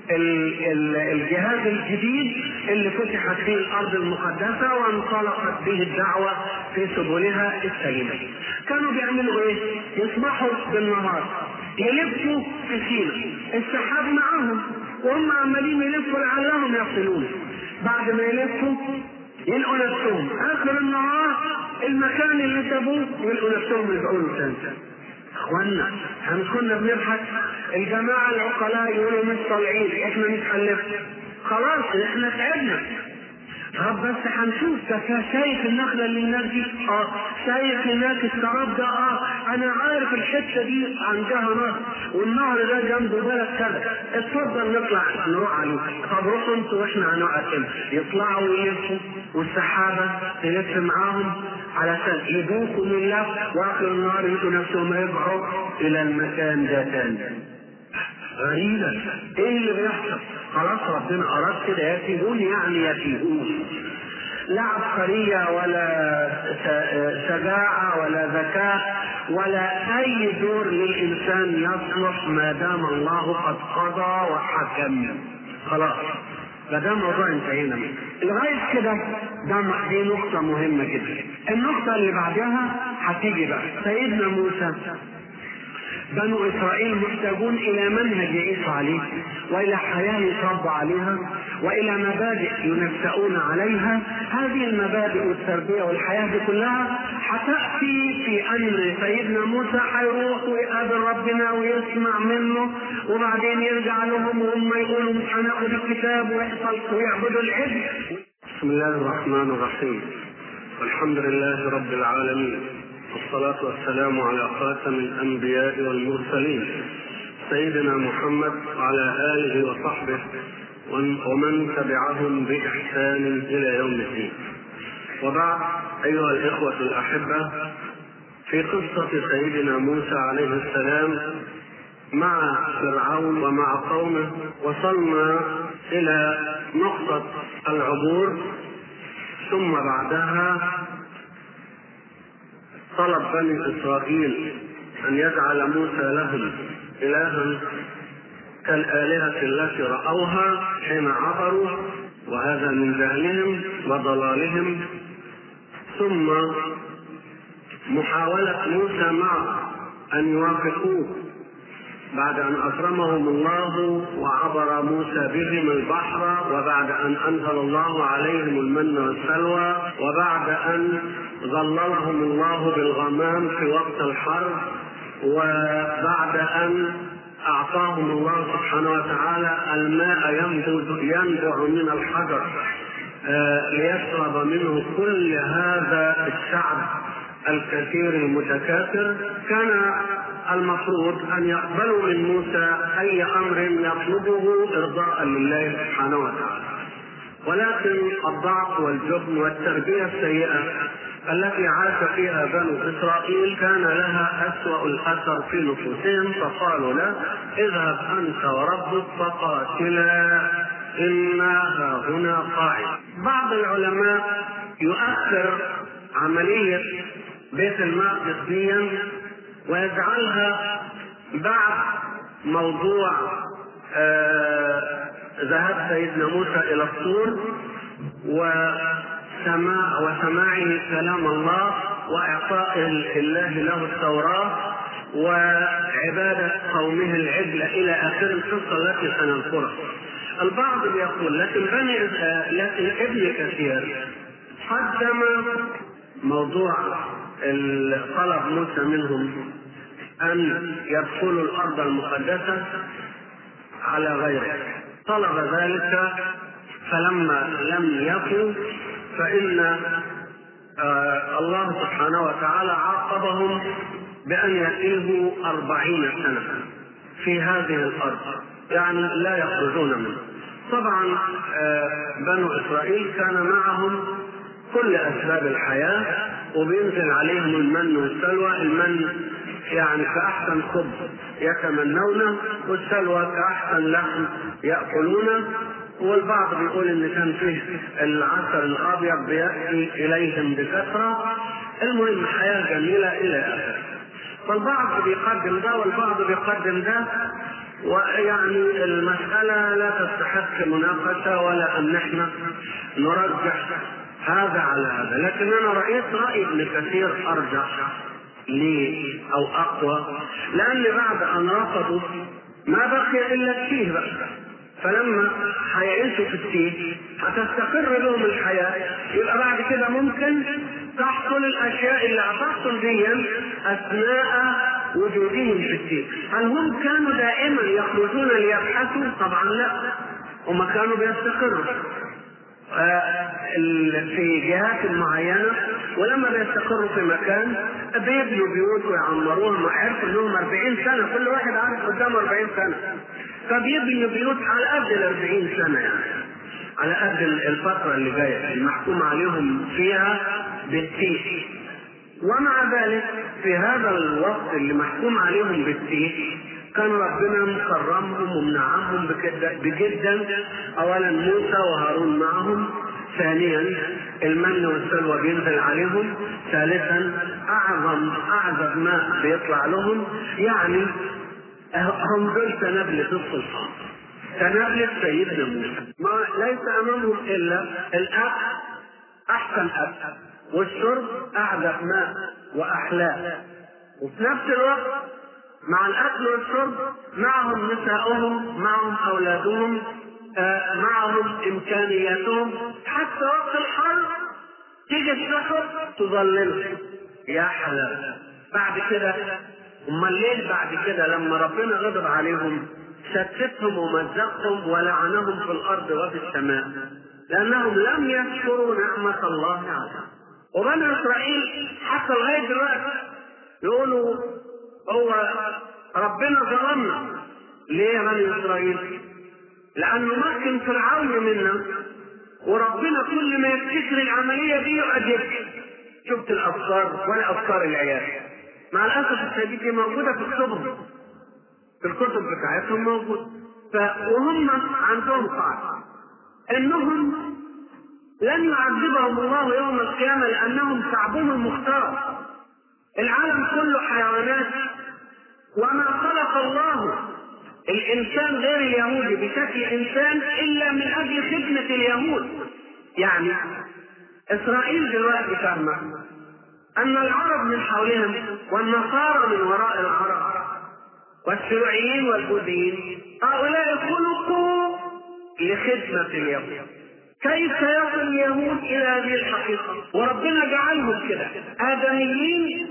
الجهاد الجديد اللي فتحت فيه الأرض المقدسة وانطلقت به الدعوة في سبلها السليمة. كانوا بيعملوا ايه؟ يصبحوا بالنهار يلفوا في سينا، السحاب معاهم وهم عمالين يلفوا لعلهم يصلون. بعد ما يلفوا يلقوا نفسهم اخر النهار المكان اللي سابوه يلقوا نفسهم يرجعوا تاني. اخوانا احنا كنا بنضحك، الجماعه العقلاء يقولوا مش طالعين احنا مش هنلف، خلاص احنا تعبنا. طب بس هنشوف شايف النخله اللي هناك دي؟ اه. شايف هناك السراب ده؟ اه. انا عارف الحته دي عندها نهر والنهر ده جنبه بلد كذا، اتفضل نطلع نروح عليه. طب روحوا انتوا واحنا هنقعد هنا. يطلعوا ويلفوا والسحابه تلف معاهم علشان يدوكوا من لف، واخر النهار يجوا نفسهم يرجعوا الى المكان ده تاني. غريبة، ايه اللي بيحصل؟ خلاص ربنا اراد كده، يتيهون يعني يتيهون. لا عبقرية ولا شجاعة ولا ذكاء ولا اي دور للانسان يصلح ما دام الله قد قضى وحكم. خلاص فده موضوع انتهينا منه لغايه كده. ده دي نقطة مهمة جدا. النقطة اللي بعدها هتيجي بقى سيدنا موسى. بنو إسرائيل محتاجون إلى منهج يعيشوا عليه، وإلى حياة يتربوا عليها، وإلى مبادئ ينشأون عليها. هذه المبادئ والتربية والحياة دي كلها هتأتي في أن سيدنا موسى هيروح ويقابل ربنا ويسمع منه، وبعدين يرجع لهم وهم يقولوا مش هناخد الكتاب ويحصل ويعبدوا العجل. بسم الله الرحمن الرحيم، والحمد لله رب العالمين، والصلاة والسلام على خاتم الأنبياء والمرسلين سيدنا محمد وعلى آله وصحبه ومن تبعهم بإحسان إلى يوم الدين. وبعد، أيها الإخوة الأحبة، في قصة سيدنا موسى عليه السلام مع فرعون ومع قومه وصلنا إلى نقطة العبور، ثم بعدها طلب بني إسرائيل أن يجعل موسى لهم إلها كالآلهة التي رأوها حين عبروا، وهذا من جهلهم وضلالهم. ثم محاولة موسى مع أن يوافقوه بعد أن أكرمهم الله وعبر موسى بهم البحر، وبعد أن أنزل الله عليهم المن والسلوى، وبعد أن ظللهم الله بالغمام في وقت الحرب، وبعد أن أعطاهم الله سبحانه وتعالى الماء ينبع من الحجر ليشرب منه كل هذا الشعب الكثير المتكاثر. كان المفروض أن يقبلوا من موسى أي أمر يطلبه إرضاء لله سبحانه وتعالى، ولكن الضعف والجبن والتربية السيئة التي عاش فيها بنو إسرائيل كان لها أسوأ الأثر في نفوسهم، فقالوا له اذهب أنت وربك فقاتلا إنا هنا قاعد. بعض العلماء يؤخر عملية بيت المقدس ديا ويجعلها بعد موضوع آه ذهاب سيدنا موسى إلى الطور وسماع وسماعه كلام الله وإعطاء الله له التوراة وعبادة قومه العجل إلى آخر القصة التي سنذكرها. البعض يقول لكن بني لكن ابن كثير قدم موضوع طلب موسى منهم أن يدخلوا الأرض المقدسة على غيره، طلب ذلك فلما لم يكن فإن آه الله سبحانه وتعالى عاقبهم بأن يتيهوا أربعين سنة في هذه الأرض، يعني لا يخرجون منه. طبعا آه بنو إسرائيل كان معهم كل أسباب الحياة وبينزل عليهم المن والسلوى. المن يعني كأحسن خبز يتمنونه، والسلوى كأحسن لحم يأكلونه، والبعض بيقول إن كان فيه العسل الأبيض بيأتي إليهم بكثرة. المهم حياة جميلة إلى آخره. فالبعض بيقدم ده والبعض بيقدم ده، ويعني المسألة لا تستحق مناقشة ولا أن نحن نرجح هذا على هذا، لكن أنا رأيت رأي ابن كثير أرجح لي أو أقوى، لأن بعد أن رفضوا ما بقي إلا التيه بقى. فلما هيعيشوا في التيه هتستقر لهم الحياة، يبقى بعد كده ممكن تحصل الأشياء اللي هتحصل دي أثناء وجودهم في التيه. هل هم كانوا دائما يخرجون ليبحثوا؟ طبعا لا، هم كانوا بيستقروا. في جهات معينة، ولما بيستقروا في مكان بيبنوا بيوت ويعمروها. عرفوا انهم أربعين سنة، كل واحد عارف قدامه أربعين سنة، فبيبنوا بيوت على قد ال أربعين سنة، يعني على قد الفترة اللي جاية المحكوم عليهم فيها بالتيه. ومع ذلك في هذا الوقت اللي محكوم عليهم بالتيه كان ربنا مكرمهم ومنعمهم بجدا. اولا موسى وهارون معهم، ثانيا المن والسلوى بينزل عليهم، ثالثا اعظم اعظم ماء بيطلع لهم، يعني هم دول تنابلة السلطان، تنابلة سيدنا موسى. ما ليس امامهم الا الاكل، احسن اكل، والشرب اعذب ماء واحلاه، وفي نفس الوقت مع الاكل والشرب معهم نساؤهم، معهم اولادهم، آه معهم امكانياتهم، حتى وقت الحر تيجي السحر تظللهم. يا حلال. بعد كده امال ليه بعد كده لما ربنا غضب عليهم شتتهم ومزقهم ولعنهم في الارض وفي السماء؟ لانهم لم يشكروا نعمة الله عليهم. وبني اسرائيل حتى لغايه دلوقتي يقولوا هو ربنا ظلمنا. ليه يا بني اسرائيل؟ لانه مكن فرعون منا، وربنا كل ما يفتكر العمليه دي يؤدب. شفت الافكار ولا افكار العيال؟ مع الاسف الشديد دي موجوده في كتبهم، في الكتب بتاعتهم موجود. ف... وهم عندهم قاعده انهم لن يعذبهم الله يوم القيامه لانهم شعبهم المختار. العالم كله حيوانات، وما خلق الله الانسان غير اليهودي بشكل انسان الا من اجل خدمه اليهود. يعني اسرائيل دلوقتي فاهمه ان العرب من حولهم والنصارى من وراء العرب والشيوعيين والبوذيين هؤلاء خلقوا لخدمه اليهود. كيف يصل اليهود الى هذه الحقيقه؟ وربنا جعلهم كده ادميين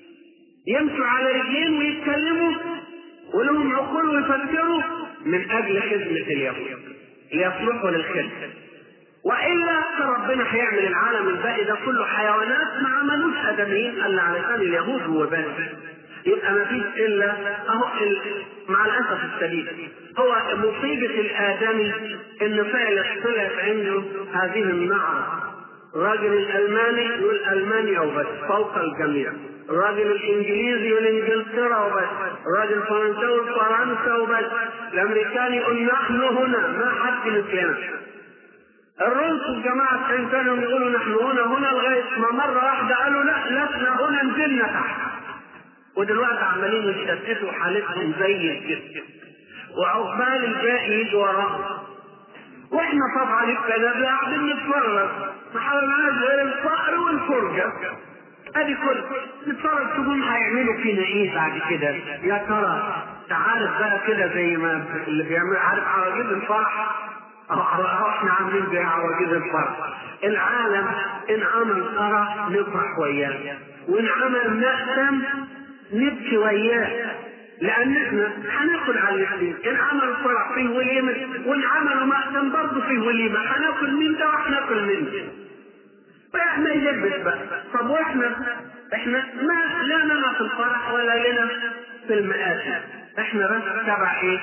يمشوا على رجلين ويتكلموا ولهم عقول ويفكروا من اجل خدمه اليهود ليصلحوا للخدمه. والا ربنا هيعمل العالم الباقي ده كله حيوانات ما عملوش ادميين الا علشان اليهود هو بس. يبقى ما فيش الا اهو مع الاسف الشديد هو مصيبه الادمي ان فعلا طلعت عنده هذه النعره. الراجل الالماني يقول المانيا وبس فوق الجميع، الراجل الانجليزي يقول انجلترا وبس، الراجل الفرنساوي فرنسا وبس، الامريكاني يقول نحن هنا ما حد مثلنا. الروس الجماعه كانوا يقولوا نحن هنا هنا لغايه ما مره واحده قالوا لا لسنا هنا نزلنا تحت. ودلوقتي عمالين يشتتوا حالتهم زي الجد، وعقبال الباقي يجي وراهم. واحنا طبعا الكلام قاعدين نتفرج، ما حاولناش غير الفقر والفرجه. ادي كل نتفرج شوفهم هيعملوا فينا ايه بعد كده. يا ترى تعالى بقى كده زي ما اللي بيعمل عارف عواجيز الفرح، اهو احنا عاملين زي عواجيز الفرح. العالم ان عمل فرح نفرح وياه، وان عمل مأتم نبكي وياه، لان احنا هناكل على الاثنين. ان عملوا فرح فيه وليمه وان عملوا مأتم برضه فيه وليمه، هناكل من ده وهناكل من ده. فاحنا يلبس بقى. طب واحنا احنا ما لا لنا في الفرح ولا لنا في المآتم، احنا بس تبع ايه؟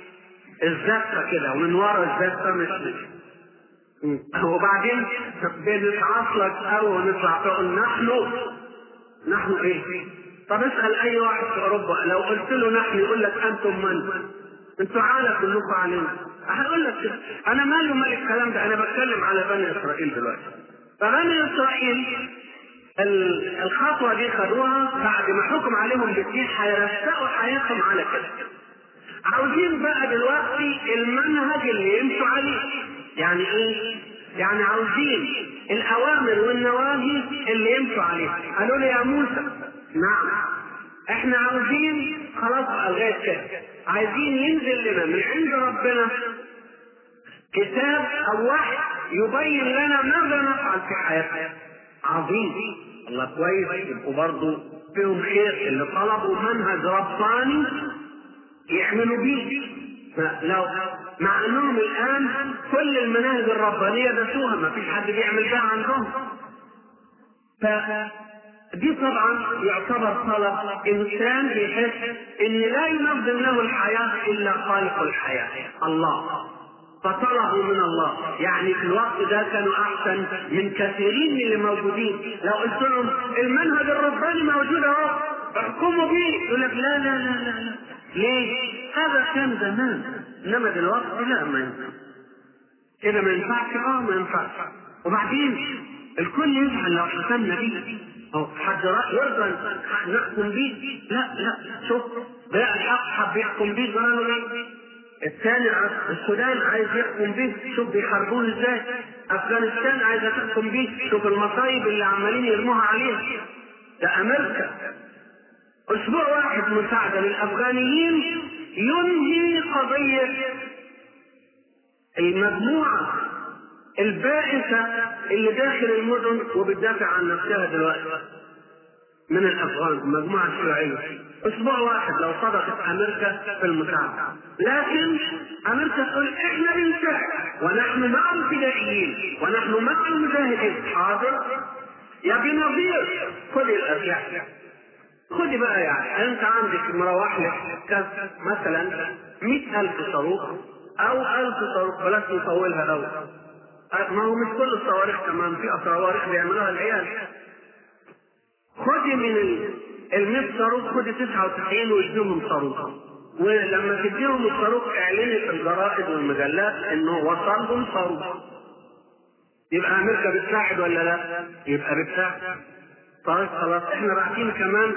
الزفه كده، ومن ورا الزفه مش وبعدين بنتعصلك قوي ونطلع تقول نحن نحن ايه؟ طب اسال اي واحد في اوروبا لو قلت له نحن يقول لك انتم من؟ انتوا عالم كلكم علينا. هقول لك كده انا مالي ومال الكلام ده، انا بتكلم على بني اسرائيل دلوقتي. فبني اسرائيل الخطوه دي خدوها بعد ما حكم عليهم بالدين، هيرسقوا حياتهم على كده. عاوزين بقى دلوقتي المنهج اللي يمشوا عليه. يعني ايه؟ يعني عاوزين الاوامر والنواهي اللي يمشوا عليها. قالوا لي يا موسى نعم احنا عاوزين خلاص لغايه كده، عايزين ينزل لنا من عند ربنا كتاب او وحي يبين لنا ماذا نفعل في حياتنا. عظيم، الله كويس، يبقوا برضه فيهم خير اللي طلبوا منهج رباني يعملوا بيه. لو مع انهم الان كل المناهج الربانيه دسوها، ما فيش حد بيعمل ده عندهم. فدي طبعا يعتبر طلب انسان بيحس ان لا ينظم له الحياه الا خالق الحياه الله، فطلبوا من الله. يعني في الوقت ده كانوا احسن من كثيرين من اللي موجودين. لو قلت لهم المنهج الرباني موجود اهو احكموا بيه، يقول لك لا لا لا لا لا. ليه؟ هذا كان زمان، انما دلوقتي لا، ما ينفع كده، ما ينفعش. اه ما ينفعش. وبعدين الكل يزعل لو حكمنا بيه، او حد يرضى نحكم بيه؟ لا لا. شوف ده الحق حب يحكم بيه قالوا ايه؟ الثاني السودان عايز يحكم بيه، شوف بيحاربوه ازاي. افغانستان عايزه تحكم بيه، شوف المصايب اللي عمالين يرموها عليها. ده امريكا اسبوع واحد مساعده للافغانيين ينهي قضيه المجموعه البائسه اللي داخل المدن وبتدافع عن نفسها دلوقتي من الافغان، مجموعه شيوعيه. اسبوع واحد لو صدقت امريكا في المساعده، لكن امريكا تقول احنا بنساعد ونحن مع الفدائيين ونحن مع المجاهدين. حاضر يا بنظير، خذي الارجاء، خذي بقى. يعني انت عندك مروح لك مثلا مئة الف صاروخ او الف صاروخ، بلاش نطولها قوي، ما هو مش كل الصواريخ كمان، في صواريخ بيعملوها العيال. خدي من ال مئة صاروخ خدي تسعة وتسعين واديهم صاروخ، ولما تديهم الصاروخ اعلني في الجرائد والمجلات انه وصلهم صاروخ. يبقى امريكا بتساعد ولا لا؟ يبقى بتساعد. طيب خلاص، احنا باعتين كمان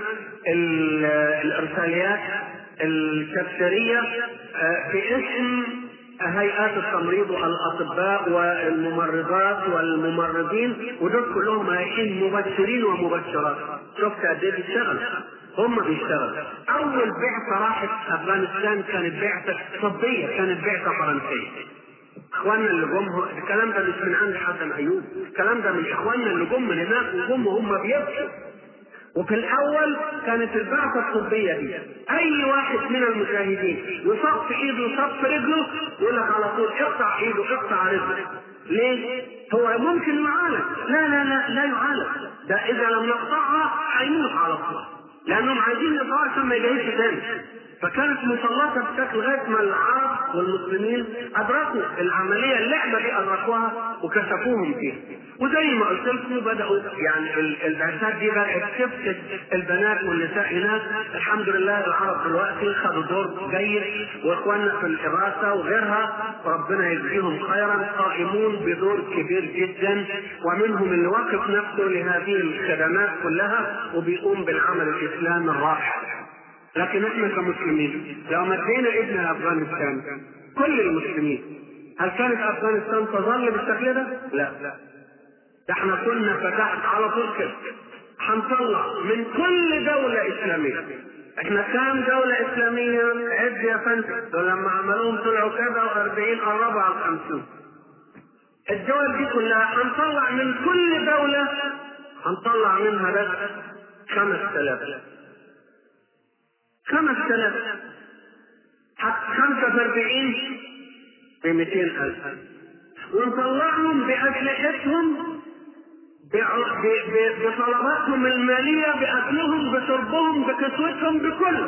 الارساليات التبشيريه في اسم هيئات التمريض والاطباء والممرضات والممرضين، ودول كلهم رايحين مبشرين ومبشرات. شفت قد ايه بيشتغل؟ هم بيشتغلوا. اول بعثه راحت افغانستان كانت بعثه طبيه، كانت بعثه فرنسيه. اخواننا اللي جم، الكلام ده مش من عند حسن ايوب، الكلام ده من اخواننا اللي جم من هناك، وجم وهم بيبكوا. وفي الاول كانت البعثه الطبيه دي اي واحد من المجاهدين يصاب في ايده يصاب في رجله يقول لك على طول اقطع ايده اقطع رجله. ليه؟ هو ممكن يعالج؟ لا لا لا لا يعالج، ده اذا لم نقطعها هيموت على طول، لانهم عايزين يقطعوا عشان ما يجيش تاني. فكانت مسلطه بشكل لغايه ما العرب والمسلمين ادركوا العمليه، اللعبه دي ادركوها وكشفوهم فيها. وزي ما قلت لكم بداوا يعني البعثات دي بدات تفسد البنات والنساء هناك. الحمد لله العرب دلوقتي خدوا دور جيد، واخواننا في الحراسه وغيرها ربنا يجزيهم خيرا قائمون بدور كبير جدا، ومنهم اللي واقف نفسه لهذه الخدمات كلها وبيقوم بالعمل الاسلامي الرائع. لكن احنا كمسلمين لو مدينا ابن افغانستان كل المسلمين، هل كانت افغانستان تظل بالشكل ده؟ لا لا، ده احنا كنا فتحت على طول كده، هنطلع من كل دولة اسلامية. احنا كام دولة اسلامية؟ عد يا فندم، ولما عملوهم طلعوا كذا واربعين قربوا على الخمسين. الدول دي كلها هنطلع من كل دولة، هنطلع منها بس خمس تلاف خمس تلاف حتى خمسة واربعين بمئتين ألف، ونطلعهم بأسلحتهم بطلباتهم المالية، بأكلهم بشربهم بكسوتهم بكل.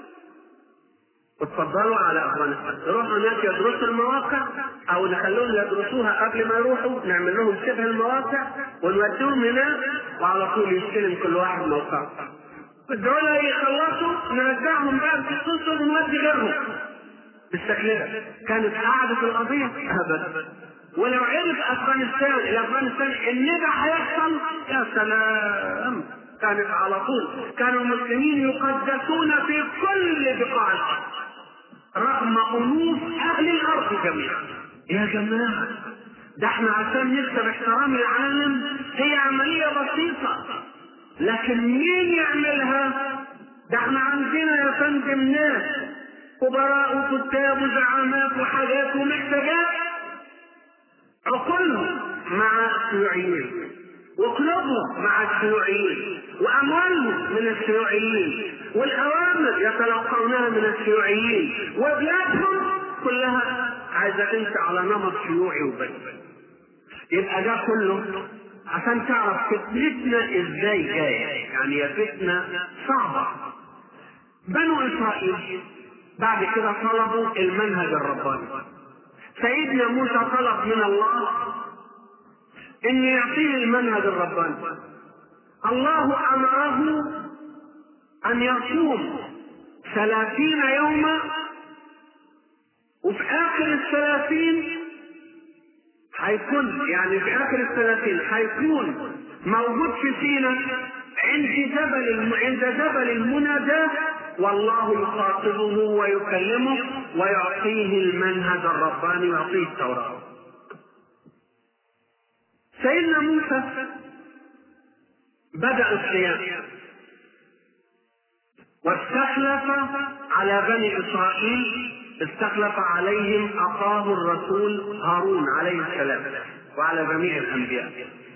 وتفضلوا على أفغانستان، يروحوا هناك يدرسوا المواقع أو نخلوهم يدرسوها قبل ما يروحوا، نعمل لهم شبه المواقع ونوديهم هناك وعلى طول يستلم كل واحد موقعه. الدولة يخلصوا نرجعهم بقى في السلطة ونودي غيرهم. بالشكل ده كانت قاعدة القضية أبدا. ولو عرف أفغانستان إلى أفغانستان إن ده هيحصل، يا سلام، كانت على طول كانوا المسلمين يقدسون في كل بقاع الأرض رغم أنوف أهل الأرض جميعا. يا جماعة ده احنا عشان نكسب احترام العالم هي عملية بسيطة، لكن مين يعملها؟ ده احنا عندنا يا فندم ناس خبراء وكتاب وزعامات وحاجات ومحتاجات عقولهم مع الشيوعيين وقلوبهم مع الشيوعيين واموالهم من الشيوعيين والاوامر يتلقونها من الشيوعيين وبلادهم كلها عايزة تمشي على نمط شيوعي وبس. يبقى ده كله عشان تعرف فتنتنا ازاي جاية، يعني هي فتنة صعبة. بنو إسرائيل بعد كده طلبوا المنهج الرباني. سيدنا موسى طلب من الله ان يعطيه المنهج الرباني. الله امره ان يصوم ثلاثين يوما، وفي اخر الثلاثين هيكون، يعني في اخر الثلاثين هيكون موجود في سيناء عند جبل عند جبل المنادى، والله يخاطبه ويكلمه ويعطيه المنهج الرباني ويعطيه التوراة. سيدنا موسى بدأ الصيام واستخلف على بني إسرائيل، استخلف عليهم أخاه الرسول هارون عليه السلام وعلى جميع الأنبياء.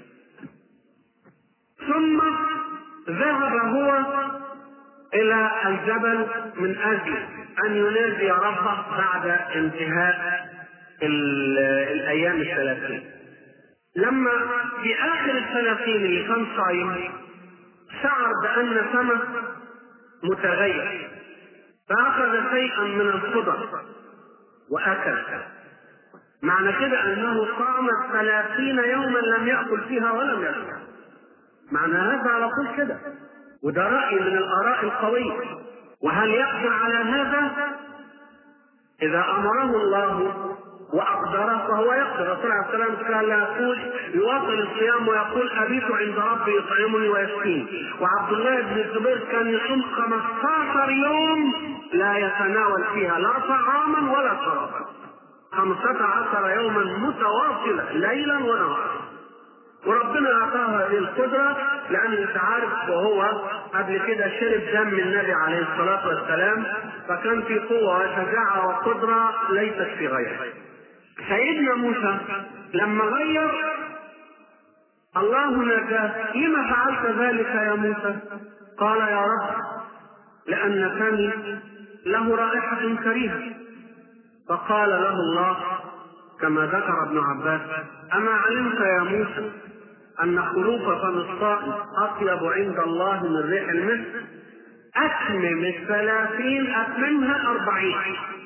ثم ذهب هو إلى الجبل من أجل أن ينادي ربه بعد انتهاء الأيام الثلاثين. لما في آخر الثلاثين اللي كان صايم شعر بأن سمه متغير، فأخذ شيئا من الخضر وأكل. معنى كده أنه قام ثلاثين يوما لم يأكل فيها ولم يشرب. معنى هذا على طول كده، وده رأي من الآراء القوية. وهل يقدر على هذا؟ إذا أمره الله وأقدره فهو يقدر. الرسول عليه السلام كان لا يقول يواصل الصيام ويقول أبيت عند ربي يطعمني ويسقيني. وعبد الله بن الزبير كان يصوم خمسة عشر يوم لا يتناول فيها لا طعاما ولا شرابا، خمسة عشر يوما متواصلة ليلا ونهارا. وربنا أعطاها هذه القدرة لأن أنت عارف وهو قبل كده شرب دم النبي عليه الصلاة والسلام، فكان في قوة وشجاعة وقدرة ليست في غيره. سيدنا موسى لما غير الله نجاه. لما فعلت ذلك يا موسى؟ قال يا رب لأن فمي له رائحة كريهة. فقال له الله كما ذكر ابن عباس: أما علمت يا موسى أن خلوف فم الصائم أطيب عند الله من ريح المسك؟ أتمم الثلاثين، أتممها أربعين.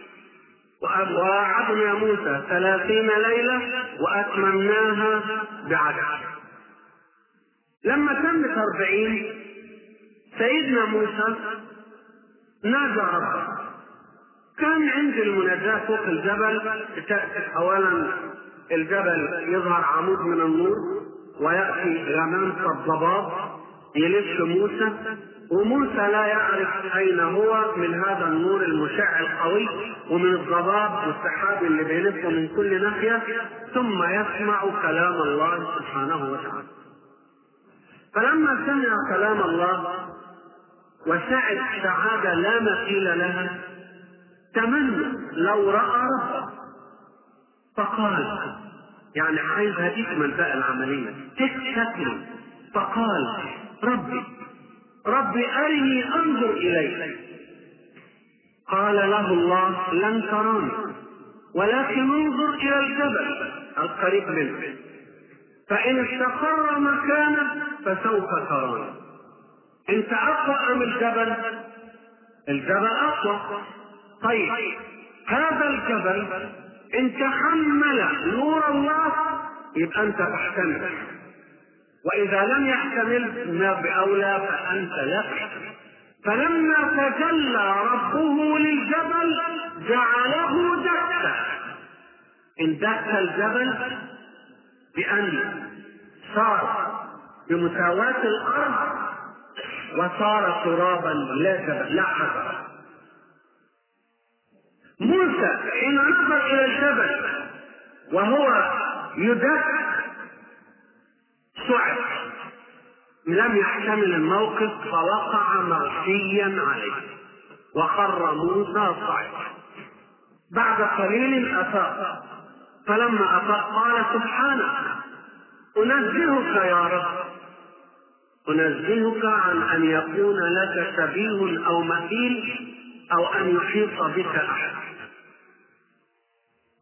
ووعدنا موسى ثلاثين ليلة وأتممناها بعشر. لما تمت أربعين سيدنا موسى نادى ربه. كان عند المناجاة فوق الجبل أولا الجبل يظهر عمود من النور ويأتي غمام كالضباب يلف موسى، وموسى لا يعرف أين هو من هذا النور المشع القوي ومن الضباب والسحاب اللي بيلفه من كل ناحية، ثم يسمع كلام الله سبحانه وتعالى. فلما سمع كلام الله وسعد سعادة لا مثيل لها تمنى لو رأى ربه، فقال يعني عايزها تكمل بقى العملية تتشكل. فقال ربي ربي أرني أنظر إليك. قال له الله لن تراني ولكن انظر إلى الجبل القريب منه، فإن استقر مكانه فسوف تراني. انت أقوى أم الجبل؟ الجبل أقوى. طيب هذا الجبل ان تحمل نور الله يبقى انت تحتمل، واذا لم يحتمل ما باولى فانت لا تحتمل. فلما تجلى ربه للجبل جعله دكا، اندك الجبل بان صار بمساواة الارض وصار ترابا لا جبل لا حجر. موسى حين نظر الى الجبل وهو يدك صعد، لم يحتمل الموقف فوقع مغشيا عليه وخر موسى صعد. بعد قليل افاق، فلما افاق قال سبحانك انزهك يا رب، انزهك عن ان يكون لك شبيه او مثيل او ان يحيط بك احد.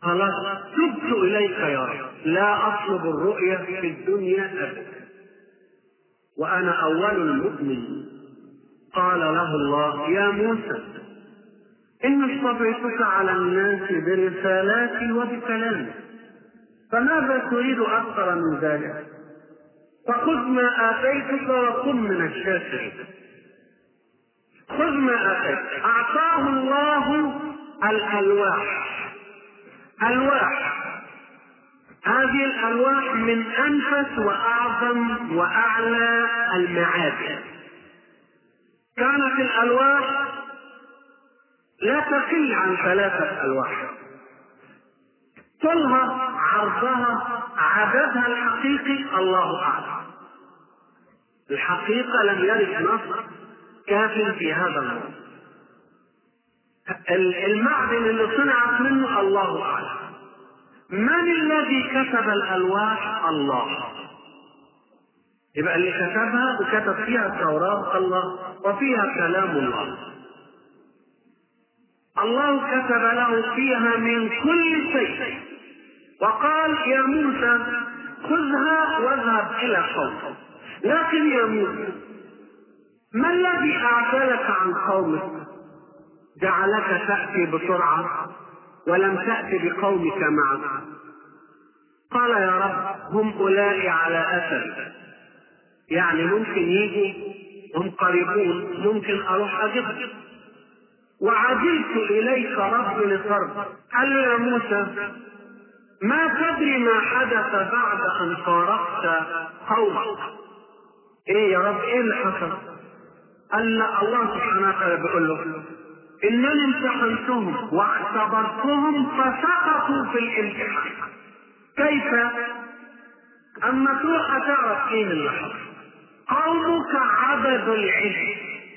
خلاص تبت إليك يا رب، لا أطلب الرؤية في الدنيا أبدا وأنا أول المؤمنين. قال له الله: يا موسى إني اصطفيتك على الناس برسالاتي وبكلامي، فماذا تريد أكثر من ذلك؟ فخذ ما آتيتك وكن من الشاكرين. خذ ما آتيتك. أعطاه الله الألواح. ألواح، هذه الألواح من أنفس وأعظم وأعلى المعادن. كانت الألواح لا تقل عن ثلاثة ألواح، طولها عرضها عددها الحقيقي الله أعلم. الحقيقة لم يرد نص كاف في هذا الموضوع. المعدن اللي صنعت منه الله أعلم. من الذي كتب الألواح؟ الله. يبقى اللي كتبها وكتب فيها التوراة الله، وفيها كلام الله. الله كتب له فيها من كل شيء، وقال: يا موسى خذها واذهب إلى قومك. لكن يا موسى، ما الذي أعجلك عن قومك جعلك تأتي بسرعة ولم تأتي بقومك معك؟ قال: يا رب هم أولئك على أثر، يعني ممكن يجوا، هم قريبون، ممكن أروح أجبهم. وعجلت إليك رب لطرد. قال له: يا موسى ما تدري ما حدث بعد أن فارقت قومك. إيه يا رب؟ إيه اللي حصل؟ قال الله سبحانه وتعالى بيقول له: إنني امتحنتهم واختبرتهم فسقطوا في الامتحان. كيف؟ أما تروح تعرف إيه اللي حصل. قومك عبدوا العجل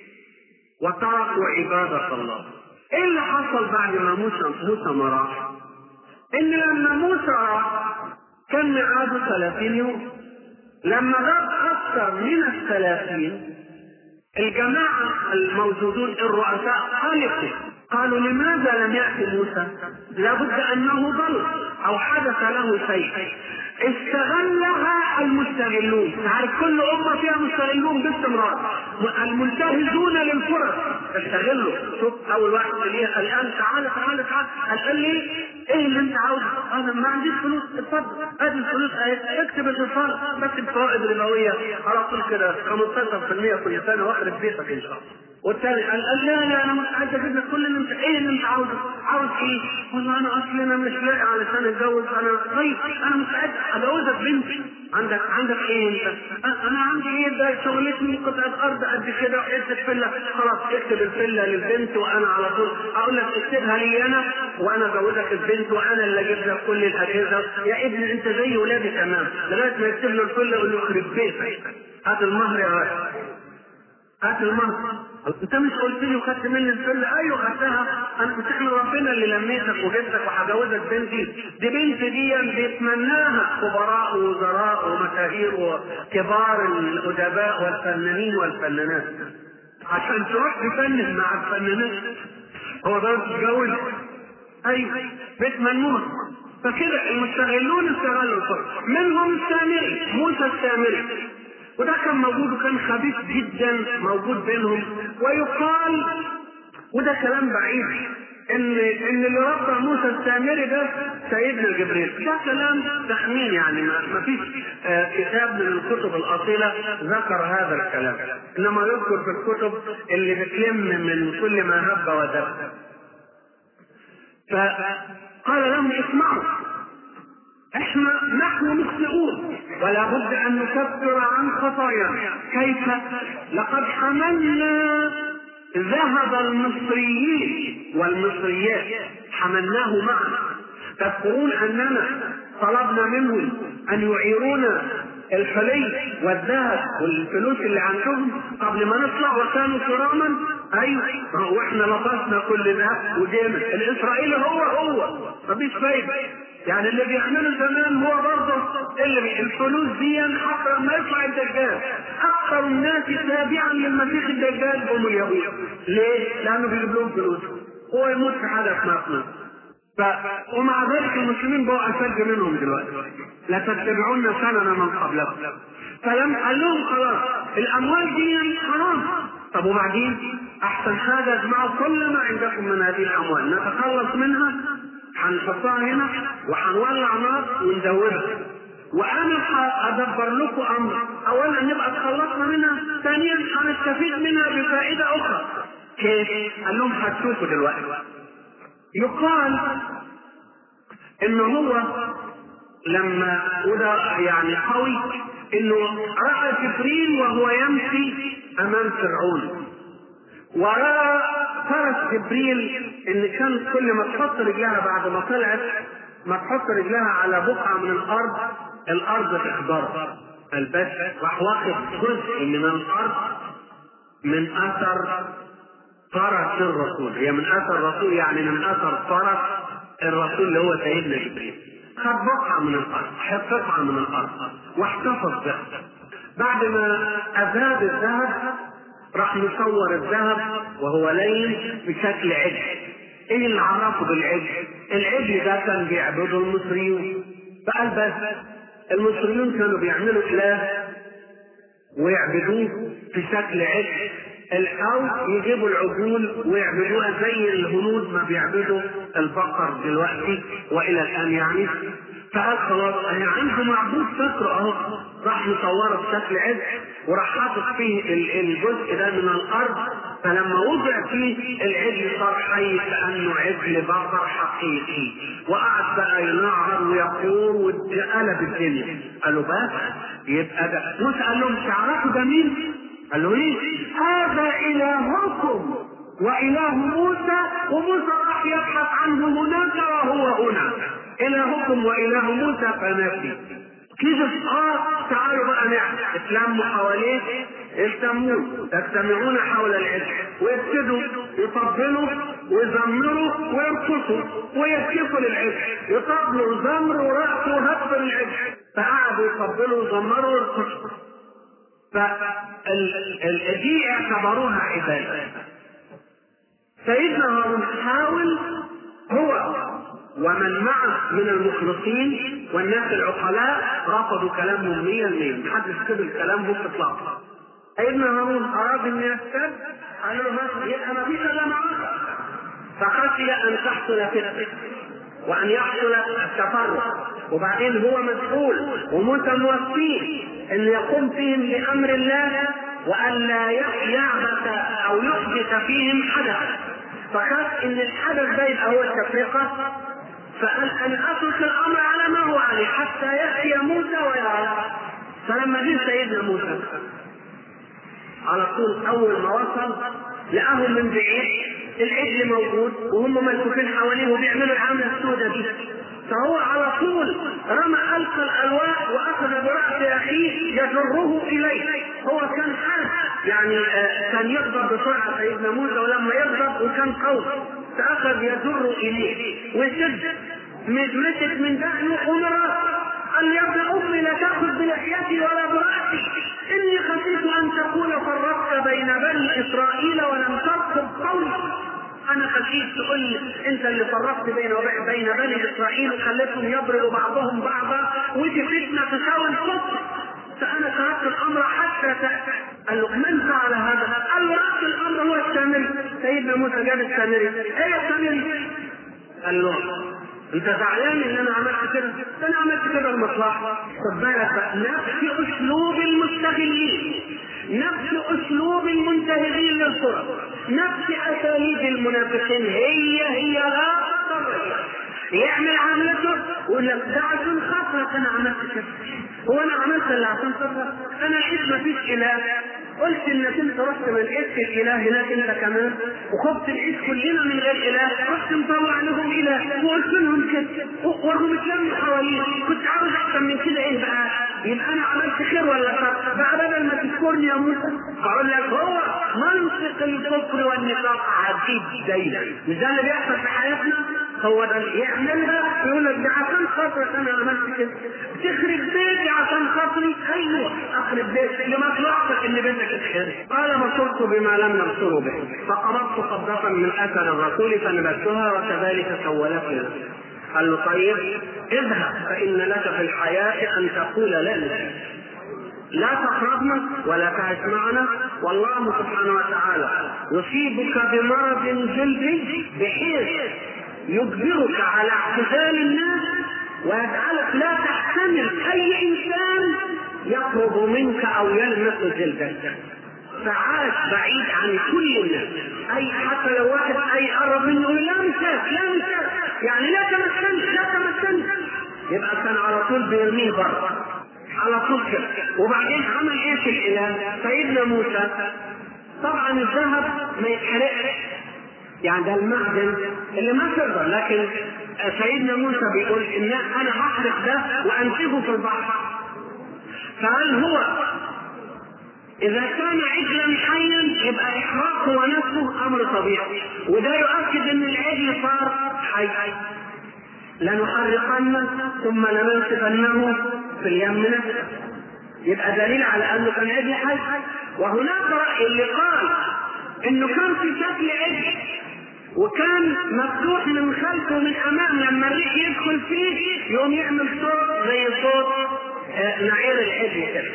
وتركوا عبادة الله. إيه اللي حصل بعد ما موسى موسى ما راح؟ إن لما موسى راح كان ميعاده ثلاثين يوم. لما غاب أكثر من الثلاثين، الجماعة الموجودون الرؤساء قلقوا، قالوا: لماذا لم يأتي موسى؟ لابد أنه ضل أو حدث له شيء. استغلها المستغلون. تعرف كل أمة فيها مستغلون باستمرار، المنتهزون للفرص استغلوا. شوف أول واحد ليه الآن: تعالى تعالى تعالى. قال لي: إيه اللي أنت عاوزه؟ أنا ما عنديش فلوس. اتفضل هذه الفلوس أهي، اكتب الإيصال بس بفوائد ربوية على طول كده خمستاشر بالمية كل سنة واخرب بيتك إن شاء الله. والثاني قال: لا لا أنا عايز أجيب لك كل اللي أنت، إيه اللي أنت عاوزه؟ عاوز إيه؟ والله أنا أصلي أنا مش لاقي علشان أتجوز. أنا طيب أنا مستعد أجوزك بنتي. عندك عندك إيه أنت؟ أنا عندي إيه ده؟ شغلتني قطعة أرض قد كده وحتة فيلا. خلاص اكتب الفيلا للبنت وأنا على طول أقول لك اكتبها لي أنا وأنا أجوزك البنت وأنا اللي أجيب لك كل الأجهزة. يا ابني أنت زي ولادي تمام. لغاية ما يكتب له الفيلا يقول له: يخرب بيتك، هات المهر يا ولد، هات المهر. انت مش قلت لي وخدت مني الفيلا؟ ايوه خدتها. انا مش احنا ربنا اللي لميتك وجبتك وهجوزك بنتي. دي بنت دي بيتمناها خبراء ووزراء ومشاهير وكبار الادباء والفنانين والفنانات عشان تروح تفنن مع الفنانات. هو ده تتجوز؟ ايوه بيتمنوها. فكده المستغلون استغلوا الفرص. منهم السامري، موسى السامري، وده كان موجود وكان خبيث جدا موجود بينهم. ويقال، وده كلام بعيد، ان ان اللي ربى موسى السامري ده سيدنا جبريل. ده كلام تخمين، يعني ما فيش آه كتاب من الكتب الاصيله ذكر هذا الكلام، انما يذكر في الكتب اللي بتلم من كل ما هب ودب. فقال لهم: اسمعوا، احنا نحن مخطئون ولا بد ان نكفر عن خطايانا. كيف؟ لقد حملنا ذهب المصريين والمصريات، حملناه معنا. تذكرون اننا طلبنا منهم ان يعيرونا الحلي والذهب والفلوس اللي عندهم قبل ما نطلع وكانوا كراما. ايوه واحنا لبسنا كل ده وجينا. الاسرائيلي هو هو مفيش فايده، يعني اللي بيعمله زمان هو برضه اللي الفلوس دي حتى لما يطلع الدجال. اكثر الناس تابعا للمسيح الدجال هم اليهود. ليه؟ لانه بيجيب لهم فلوس، هو يموت في حاجه اسمها فلوس. ف... ومع ذلك المسلمين بقوا اشد منهم دلوقتي، لا تتبعون سنن من قبلكم. فلم قال لهم خلاص الاموال دي حرام. طب وبعدين احسن حاجه اجمعوا كل ما عندكم من هذه الاموال، نتخلص منها، هنحطها هنا وهنولع نار وندورها، وانا هدبر لكم امر، اولا نبقى تخلصنا منها، ثانيا هنستفيد منها بفائده اخرى. كيف؟ قال لهم هتشوفوا دلوقتي. يقال ان هو لما وده يعني قوي انه راى جبريل وهو يمشي امام فرعون، وراى فرس جبريل ان كان كل ما تحط رجلها بعد ما طلعت ما تحط رجلها على بقعه من الارض الارض تخضر. البس راح واخد جزء من الارض من اثر فرس الرسول، هي من اثر الرسول يعني من اثر فرس الرسول اللي هو سيدنا جبريل. خد بقعه من الارض، حط قطعه من الارض واحتفظ بها. بعد ما اذاب الذهب راح يصور الذهب وهو لين بشكل عجل. ايه اللي عرفه بالعجل؟ العجل ده كان بيعبده المصريون. فقال بس المصريون كانوا بيعملوا اله ويعبدوه في شكل عجل، او يجيبوا العجول ويعبدوها زي الهنود ما بيعبدوا البقر دلوقتي والى الان يعني. فقال خلاص انا عنده معبود فكره اهو، راح يصوره بشكل عجل وراح حاطط فيه الجزء ده من الارض، فلما وضع فيه العجل صار حي كانه عجل بقر حقيقي، وقعد بقى ينعر ويقور وقلب الدنيا. قالوا بس يبقى ده موسى قال لهم تعرفوا ده مين؟ قالوا ايه؟ هذا الهكم واله موسى. وموسى راح يبحث عنه هناك وهو هنا. الهكم واله موسى فنفي كيف؟ اه تعالوا بقى نعمل اتلموا حواليه، التمون تجتمعون حول العجل ويبتدوا يطبلوا ويزمروا ويرقصوا ويكشفوا للعجل، يطبلوا وزمروا ورقصوا وهبوا للعجل. فقعدوا يطبلوا وزمروا ويرقصوا. فدي اعتبروها عباده. سيدنا هارون حاول هو ومن معه من المخلصين والناس العقلاء رفضوا كلامهم مية المية، محدش قبل كلامهم اطلاقا. سيدنا هارون اراد ان يستد، قالوا له يبقى ما فيش الا معاك، فخشي ان تحصل فتنه وان يحصل التفرق، وبعدين هو مسؤول وموسى موفيه ان يقوم فيهم بامر الله وان لا يعبث او يحدث فيهم حدث، فخاف ان الحدث ده يبقى هو التفرقه، فقال ان اترك الامر على ما هو عليه حتى ياتي موسى ويرى. فلما جه سيدنا موسى على طول اول ما وصل لقاهم من بعيد العجل موجود وهم ملفوفين حواليه وبيعملوا العمله السوداء دي، فهو على طول رمى القى الالواح واخذ براس اخيه يجره اليه. هو كان حاد يعني آه كان يغضب بسرعه سيدنا موسى، ولما يغضب وكان قوي فاخذ يجر اليه ويشد مسك من دقنه امره قال يا ابن امي لا تاخذ بلحيتي ولا براسي، اني خشيت ان تكون فرقت بين بني اسرائيل ولم ترقب قولي. انا خشيت تقول انت اللي فرقت بين بين بني اسرائيل وخليتهم يضربوا بعضهم بعضا ودي فتنه تساوي الكفر، فانا تركت الامر حتى تأتي. قال له من فعل هذا؟ قال له راس الامر هو السامري. سيدنا موسى جاب السامري. ايه السامري؟ قال له انت زعلان ان انا عملت كده؟ انا عملت كده المصلحه. خد بالك نفس اسلوب المستغلين، نفس اسلوب المنتهزين للفرص، نفس اساليب المنافقين، هي هي لا تضر. يعمل عملته ويقول لك ده عشان خاطرك انا عملت كده. هو انا عملت اللي عشان خاطرك؟ انا لقيت مفيش اله، قلت انك انت رحت ما لقيتش الاله هناك انت كمان، وخفت نعيش كلنا من غير اله، رحت مطلع لهم اله وقلت لهم كده وهم اتلموا حواليه. كنت عاوز احسن من كده ايه بقى؟ يبقى انا عملت خير ولا شر؟ بقى بدل ما تشكرني يا موسى اقول لك هو منطق الكفر والنفاق عجيب دايما. مش ده اللي بيحصل في حياتنا؟ هو ده يعملها يقول لك ده عشان خاطرك انا عملت كده، تخرب بيتي عشان خاطري، ايوه اخرب بيتي لمصلحتك اللي بدك تخرب. قال بصرت بما لم يبصروا به فقبضت قبضة من اثر الرسول فنبذتها وكذلك سولت لي. قال له طيب اذهب فان لك في الحياة ان تقول لا نشرك، لا تقربنا ولا تعش معنا، والله سبحانه وتعالى يصيبك بمرض جلدي بحيث يجبرك على اعتزال الناس ويجعلك لا تحتمل اي انسان يقرب منك او يلمس جلدك، فعاش بعيد عن كل الناس. اي حتى لو واحد اي قرب منه يقول لا مساك لا مساك، يعني لا تمسني لا تمسني، يبقى كان على طول بيرميه بره على طول كده. وبعدين عمل ايه في الاله؟ سيدنا موسى طبعا الذهب ما يتحرقش، يعني ده المعدن اللي ما تقدر، لكن سيدنا موسى بيقول ان انا هحرق ده وانسفه في البحر. فهل هو اذا كان عجلا حيا يبقى احراقه ونسفه امر طبيعي، وده يؤكد ان العجل صار حي، لنحرقنه ثم لننسفنه في اليم نفسه، يبقى دليل على انه كان عجل حي. وهناك رأي اللي قال انه كان في شكل عجل وكان مفتوح من خلفه ومن امام، لما الريح يدخل فيه يقوم يعمل صوت زي صوت نعير العجل كده.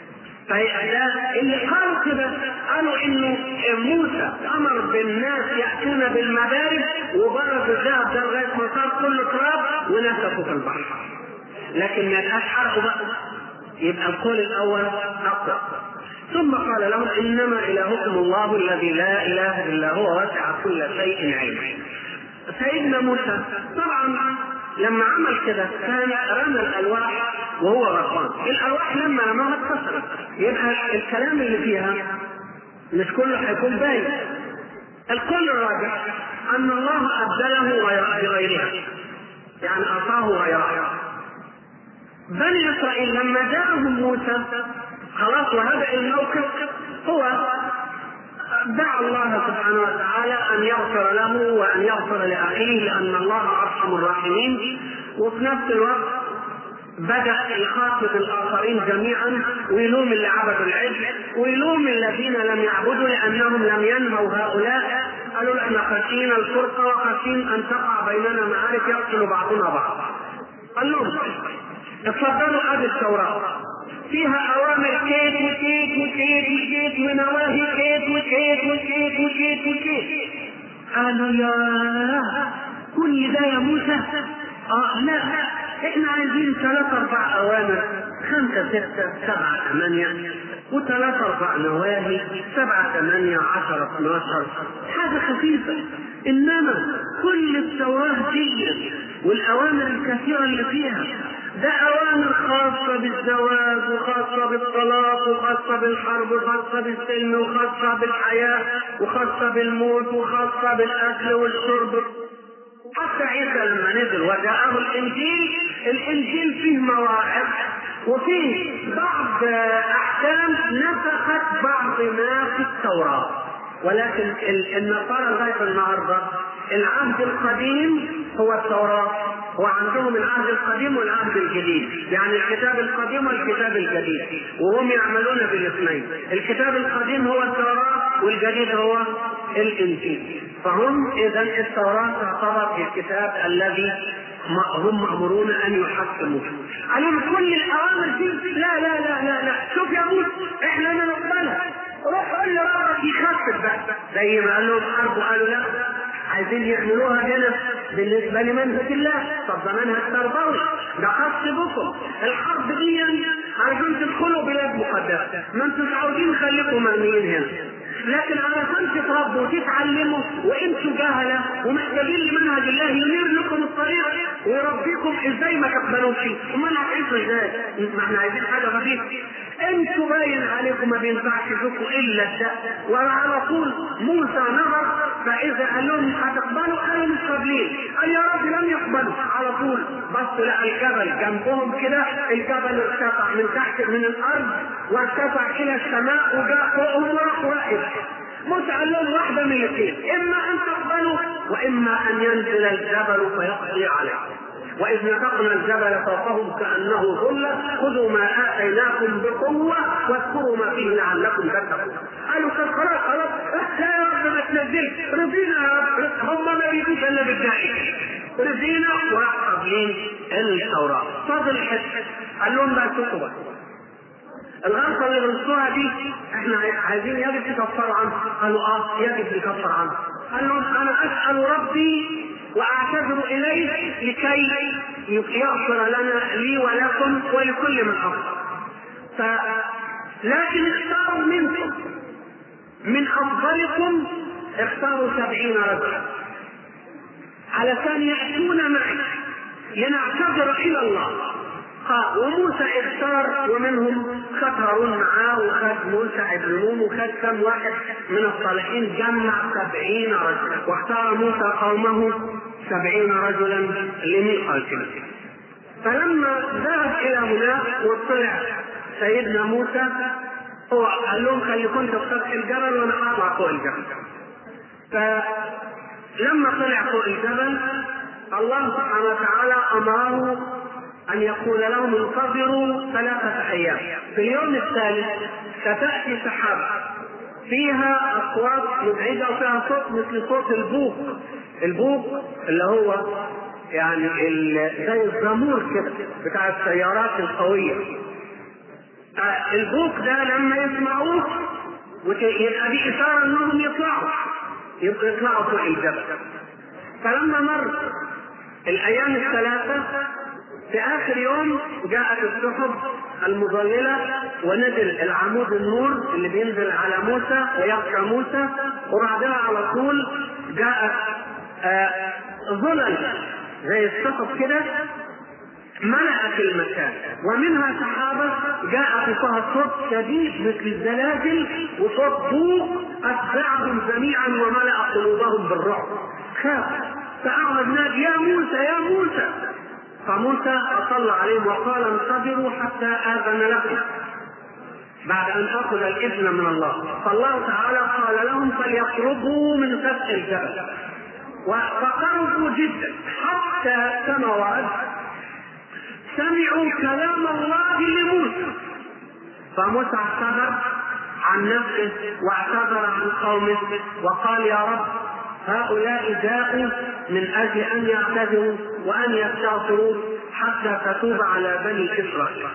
اللي قالوا كده قالوا انه موسى امر بالناس ياتون بالمبارد وبرز الذهب ده لغايه ما صار كله تراب ونسفوا في البحر، لكن ما يبقاش حرقوا بقى، يبقى القول الاول اقوى. ثم قال لهم انما الهكم الله الذي لا اله الا هو وسع كل شيء علما. سيدنا موسى طبعا لما عمل كده كان رمى الالواح وهو غضبان، الالواح لما رماها اتكسرت، يبقى الكلام اللي فيها مش كله هيكون باين. القول الراجح ان الله ابدله بغيرها، يعني اعطاه غيرها. بني اسرائيل لما جاءهم موسى خلاص وهذا الموقف، هو دعا الله سبحانه وتعالى ان يغفر له وان يغفر لاخيه لان الله ارحم الراحمين، وفي نفس الوقت بدأ يخاطب الآخرين جميعا ويلوم اللي عبدوا العجل ويلوم الذين لم يعبدوا لأنهم لم ينهوا هؤلاء. قالوا احنا خشينا الفرقة وخشين أن تقع بيننا معارك يقتل بعضنا بعض. قال لهم اتفضلوا هذه التوراة فيها أوامر كيت وكيت وكيت وكيت ونواهي كيت وكيت وكيت وكيت وكيت. قالوا يا كل ده يا موسى؟ اه لا احنا عايزين ثلاث اربع اوامر، خمسة ستة سبعة ثمانية وثلاث اربع نواهي سبعة ثمانية عشرة اثناشر، حاجة خفيفة. انما كل التوراة دي والاوامر الكثيرة اللي فيها ده اوامر خاصة بالزواج وخاصة بالطلاق وخاصة بالحرب وخاصة بالسلم وخاصة بالحياة وخاصة بالموت وخاصة بالاكل والشرب. حتى عيسى لما نزل وجاءه الانجيل، الانجيل فيه مواعظ وفيه بعض احكام نسخت بعض ما في التوراة، ولكن النصارى لغايه النهارده العهد القديم هو التوراة، وعندهم العهد القديم والعهد الجديد، يعني الكتاب القديم والكتاب الجديد، وهم يعملون بالاثنين. الكتاب القديم هو التوراة والجديد هو الانجيل، فهم اذا التوراة تعتبر الكتاب الذي هم مأمورون ان يحكموا عليهم كل الاوامر دي. لا لا لا لا لا شوف يا موسى احنا ما نقبلها، روح قول لي ربك يخفف بقى زي ما قال لهم حرب وقالوا لا عايزين يعملوها هنا بالنسبه لمنهج الله. طب ده منهج تربوي، ده خاص بكم. الحرب دي عايزين تدخلوا بلاد مقدسه، ما انتم عاوزين خليكم مرميين هنا، لكن علشان تتربوا وتتعلموا وانتوا جهله ومحتاجين لمنهج الله ينير لكم الطريق ويربيكم ازاي ما تقبلوش. امال هتعيشوا ازاي؟ ما احنا عايزين حاجه خفيفه. انتوا باين عليكم ما بينفعش لكم الا ده. وعلى طول موسى نظر فاذا قال لهم هتقبلوا قالوا مش قابلين، قال يا رب لم يقبلوا. على طول بص لقى الجبل جنبهم كده، الجبل ارتفع من تحت من الارض وارتفع الى السماء وجاء فوقهم وراح واقف. موسى قال لهم واحده من الاثنين، اما ان تقبلوا واما إما أن ينزل الجبل فيقضي عليه. وإذ نطقنا الجبل فوقهم كأنه ظلة خذوا ما آتيناكم بقوة واذكروا ما فيه لعلكم تتقون. قالوا خلاص خلاص لا يا رب ما تنزلش، رضينا يا رب، هم ما يريدوش إلا بالداعي، رضينا وراح قابلين التوراة. فضل حته قال لهم بقى شوفوا الغلطة اللي غلطوها دي احنا عايزين يجب تكفروا عنها. قالوا اه يجب تكفر عنها. قال لهم انا اسأل ربي واعتذر اليه لكي يغفر لنا لي ولكم ولكل من اخطأ. ف... لكن اختاروا منكم من افضلكم اختاروا سبعين رجلا علشان يأتون معي لنعتذر الى الله. وموسى اختار ومنهم خد هارون معاه وخد موسى ابن نون وخد كم واحد من الصالحين، جمع سبعين رجلا واختار موسى قومه سبعين رجلا لميقاتهم. فلما ذهب الى هناك وطلع سيدنا موسى هو قال لهم خليكم في سطح الجبل وانا اطلع فوق الجبل. فلما طلع فوق الجبل الله سبحانه وتعالى امره أن يقول لهم انتظروا ثلاثة أيام. في اليوم الثالث ستأتي سحابة فيها أصوات مزعجة وفيها صوت مثل صوت البوق. البوق اللي هو يعني زي الزمور كده بتاع السيارات القوية. البوق ده لما يسمعوه يبقى دي إشارة أنهم يطلعوا يبقى يطلعوا فوق الجبل. فلما مر الأيام الثلاثة في آخر يوم جاءت السحب المظللة ونزل العمود النور اللي بينزل على موسى ويغشى موسى، وبعدها على طول جاءت آه ظلل زي السحب كده ملأت المكان، ومنها سحابة جاء فيها صوت شديد مثل الزلازل وصوت بوق أتبعهم جميعا وملأ قلوبهم بالرعب. خاف فأعرض نادي يا موسى يا موسى، فموسى أصلى عليهم وقال انتظروا حتى آذن لكم بعد أن أخذ الإذن من الله. فالله تعالى قال لهم فليقربوا من سفح الجبل، فقربوا جدا حتى سمعوا سمعوا كلام الله لموسى. فموسى اعتذر عن نفسه واعتذر عن قومه وقال يا رب هؤلاء جاءوا من أجل أن يعتذروا وأن يستغفروا حتى تتوب على بني إسرائيل.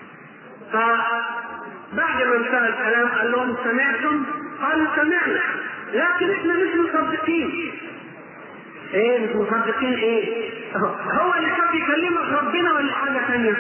فبعد ما انتهى الكلام قال لهم سمعتم؟ قالوا سمعنا لكن احنا مش مصدقين. ايه مش مصدقين ايه؟ هو اللي كان بيكلمك ربنا ولا حاجة ثانية؟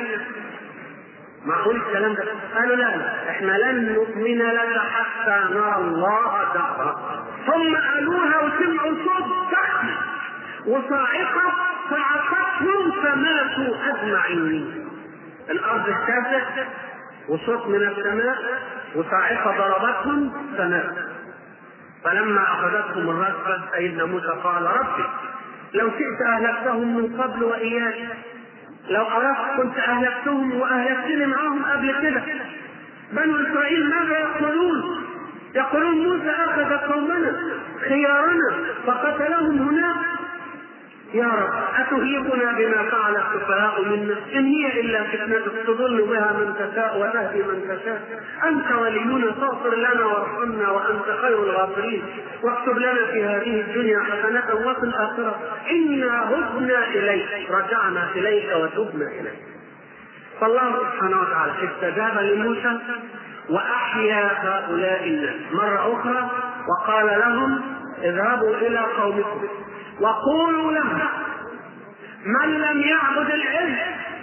معقول الكلام ده؟ قالوا لا لا احنا لن نؤمن لك حتى نرى الله جهرا. ثم قالوها وسمعوا صوت ضخم وصاعقة فعقتهم فماتوا أجمعين. الأرض اهتزت وصوت من السماء وصاعقة ضربتهم فماتوا. فلما أخذتهم الرجفة سيدنا موسى قال ربي لو شئت أهلكتهم من قبل وإياك، لو أردت كنت أهلكتهم وأهلكتني معهم قبل كده. بنو إسرائيل ماذا يقولون؟ يقولون موسى أخذ قومنا خيارنا فقتلهم هناك. يا رب أتهلكنا بما فعل السفهاء منا إن هي إلا فتنتك تضل بها من تشاء وتهدي من تشاء، أنت ولينا فاغفر لنا وارحمنا وأنت خير الغافرين، واكتب لنا في هذه الدنيا حسنة وفي الآخرة إنا هدنا إليك رجعنا إليك وتبنا إليك. فالله سبحانه وتعالى استجاب لموسى وأحيا هؤلاء الناس مرة أخرى وقال لهم اذهبوا إلى قومكم وقولوا لهم من لم يعبد العجل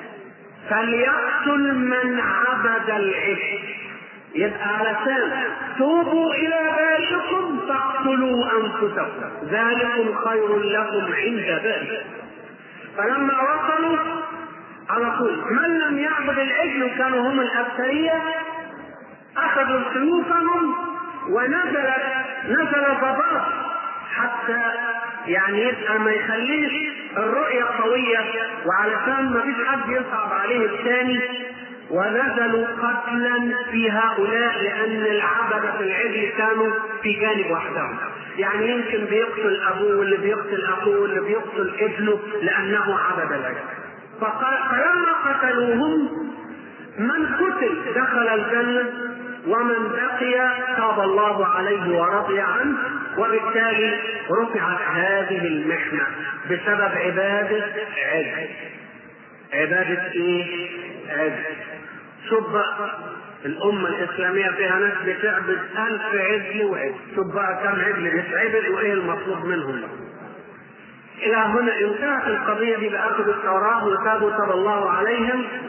فليقتل من عبد العجل. يبقى علشان توبوا إلى بارئكم فاقتلوا أنفسكم ذلكم خير لكم عند بارئكم. فلما وصلوا على طول من لم يعبد العجل كانوا هم الأكثرية أخذوا سيوفهم ونزل نزل ضباب حتى يعني يبقى ما يخليش الرؤية قوية وعلشان ما فيش حد يصعب عليه الثاني، ونزلوا قتلا في هؤلاء لأن العبدة في العجل كانوا في جانب وحدهم. يعني يمكن بيقتل ابوه واللي بيقتل اخوه واللي بيقتل ابنه لانه عبد العجل. فلما قتلوهم من قتل دخل الجنة ومن بقي تاب الله عليه ورضي عنه، وبالتالي رفعت هذه المحنة بسبب عبادة عجل. عبادة ايه؟ عجل. شوف بقى الأمة الإسلامية فيها ناس بتعبد ألف عجل وعجل، شوف بقى كم عجل بيتعبد وإيه المطلوب منهم. إلى هنا انتهت القضية دي بأخذ التوراة وتابوا تاب الله عليهم